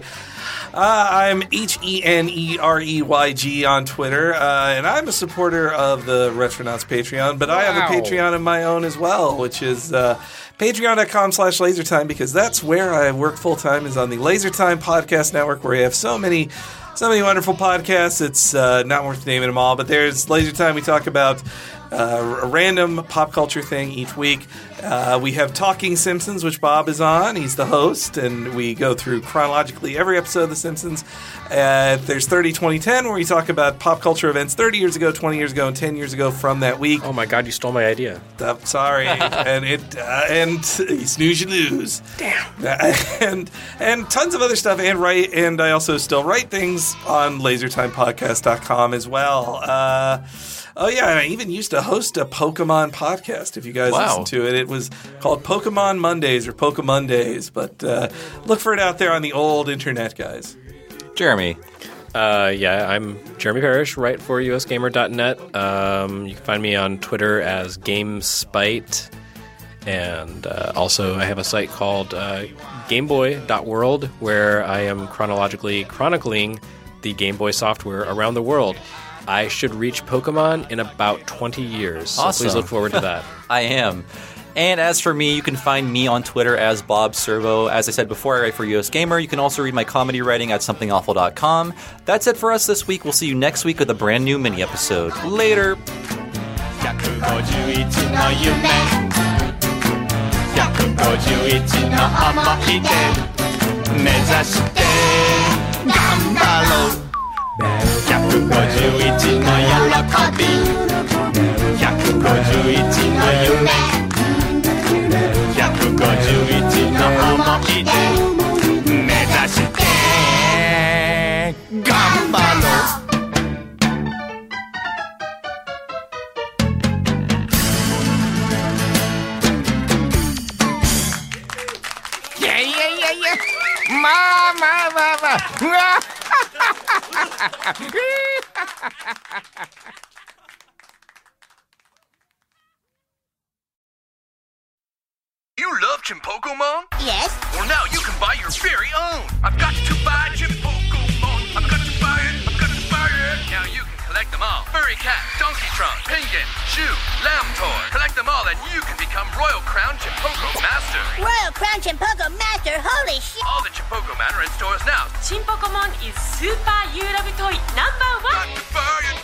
Uh, I'm H E N E R E Y G on Twitter, uh, and I'm a supporter of the Retronauts Patreon, but I have a Wow. Patreon of my own as well, which is uh, patreon.com slash lasertime, because that's where I work full-time, is on the Lasertime Podcast Network, where we have so many so many wonderful podcasts. It's uh, not worth naming them all, but there's Lasertime. We talk about uh, a random pop culture thing each week. Uh, we have Talking Simpsons, which Bob is on. He's the host, and we go through chronologically every episode of The Simpsons. Uh, there's thirty twenty ten, where we talk about pop culture events thirty years ago, twenty years ago, and ten years ago from that week. Oh my God, you stole my idea. I'm sorry, and it uh, and you snooze, you lose. Damn. And and tons of other stuff, and write, and I also still write things on lasertime podcast dot com as well. Uh, oh yeah, and I even used to host a Pokemon podcast. If you guys Wow. listen to it, it was called Pokemon Mondays or Pokemondays. But uh, look for it out there on the old internet, guys. Jeremy. Uh, yeah, I'm Jeremy Parrish, write for U S gamer dot net. Um, you can find me on Twitter as GameSpite. And uh, also, I have a site called uh, gameboy dot world, where I am chronologically chronicling the Game Boy software around the world. I should reach Pokemon in about twenty years. So Awesome. please look forward to that. I am. And as for me, you can find me on Twitter as Bob Servo. As I said before, I write for U S Gamer. You can also read my comedy writing at something awful dot com. That's it for us this week. We'll see you next week with a brand new mini episode. Later. ひゃくごじゅういちの夢ひゃくごじゅういちの思い出目指して頑張ろうひゃくごじゅういちの喜びひゃくごじゅういちの夢ひゃくごじゅういちの思い出目指して頑張ろうまあまあまあまあうわ You love Chimpokemon? Yes. Well, now you can buy your very own. I've got to buy Chimpokemon. I've got to buy it. I've got to buy it. Now you can collect them all. Furry Cat, Donkey Trunk, Penguin, Shoe, Lamtor. Collect them all and you can become Royal Crown Chimpoko Master. Royal Crown Chimpoko Master, holy shit! All the Chimpokemon are in stores now. Chimpokemon is Super You Love Toy number one. Got to buy it.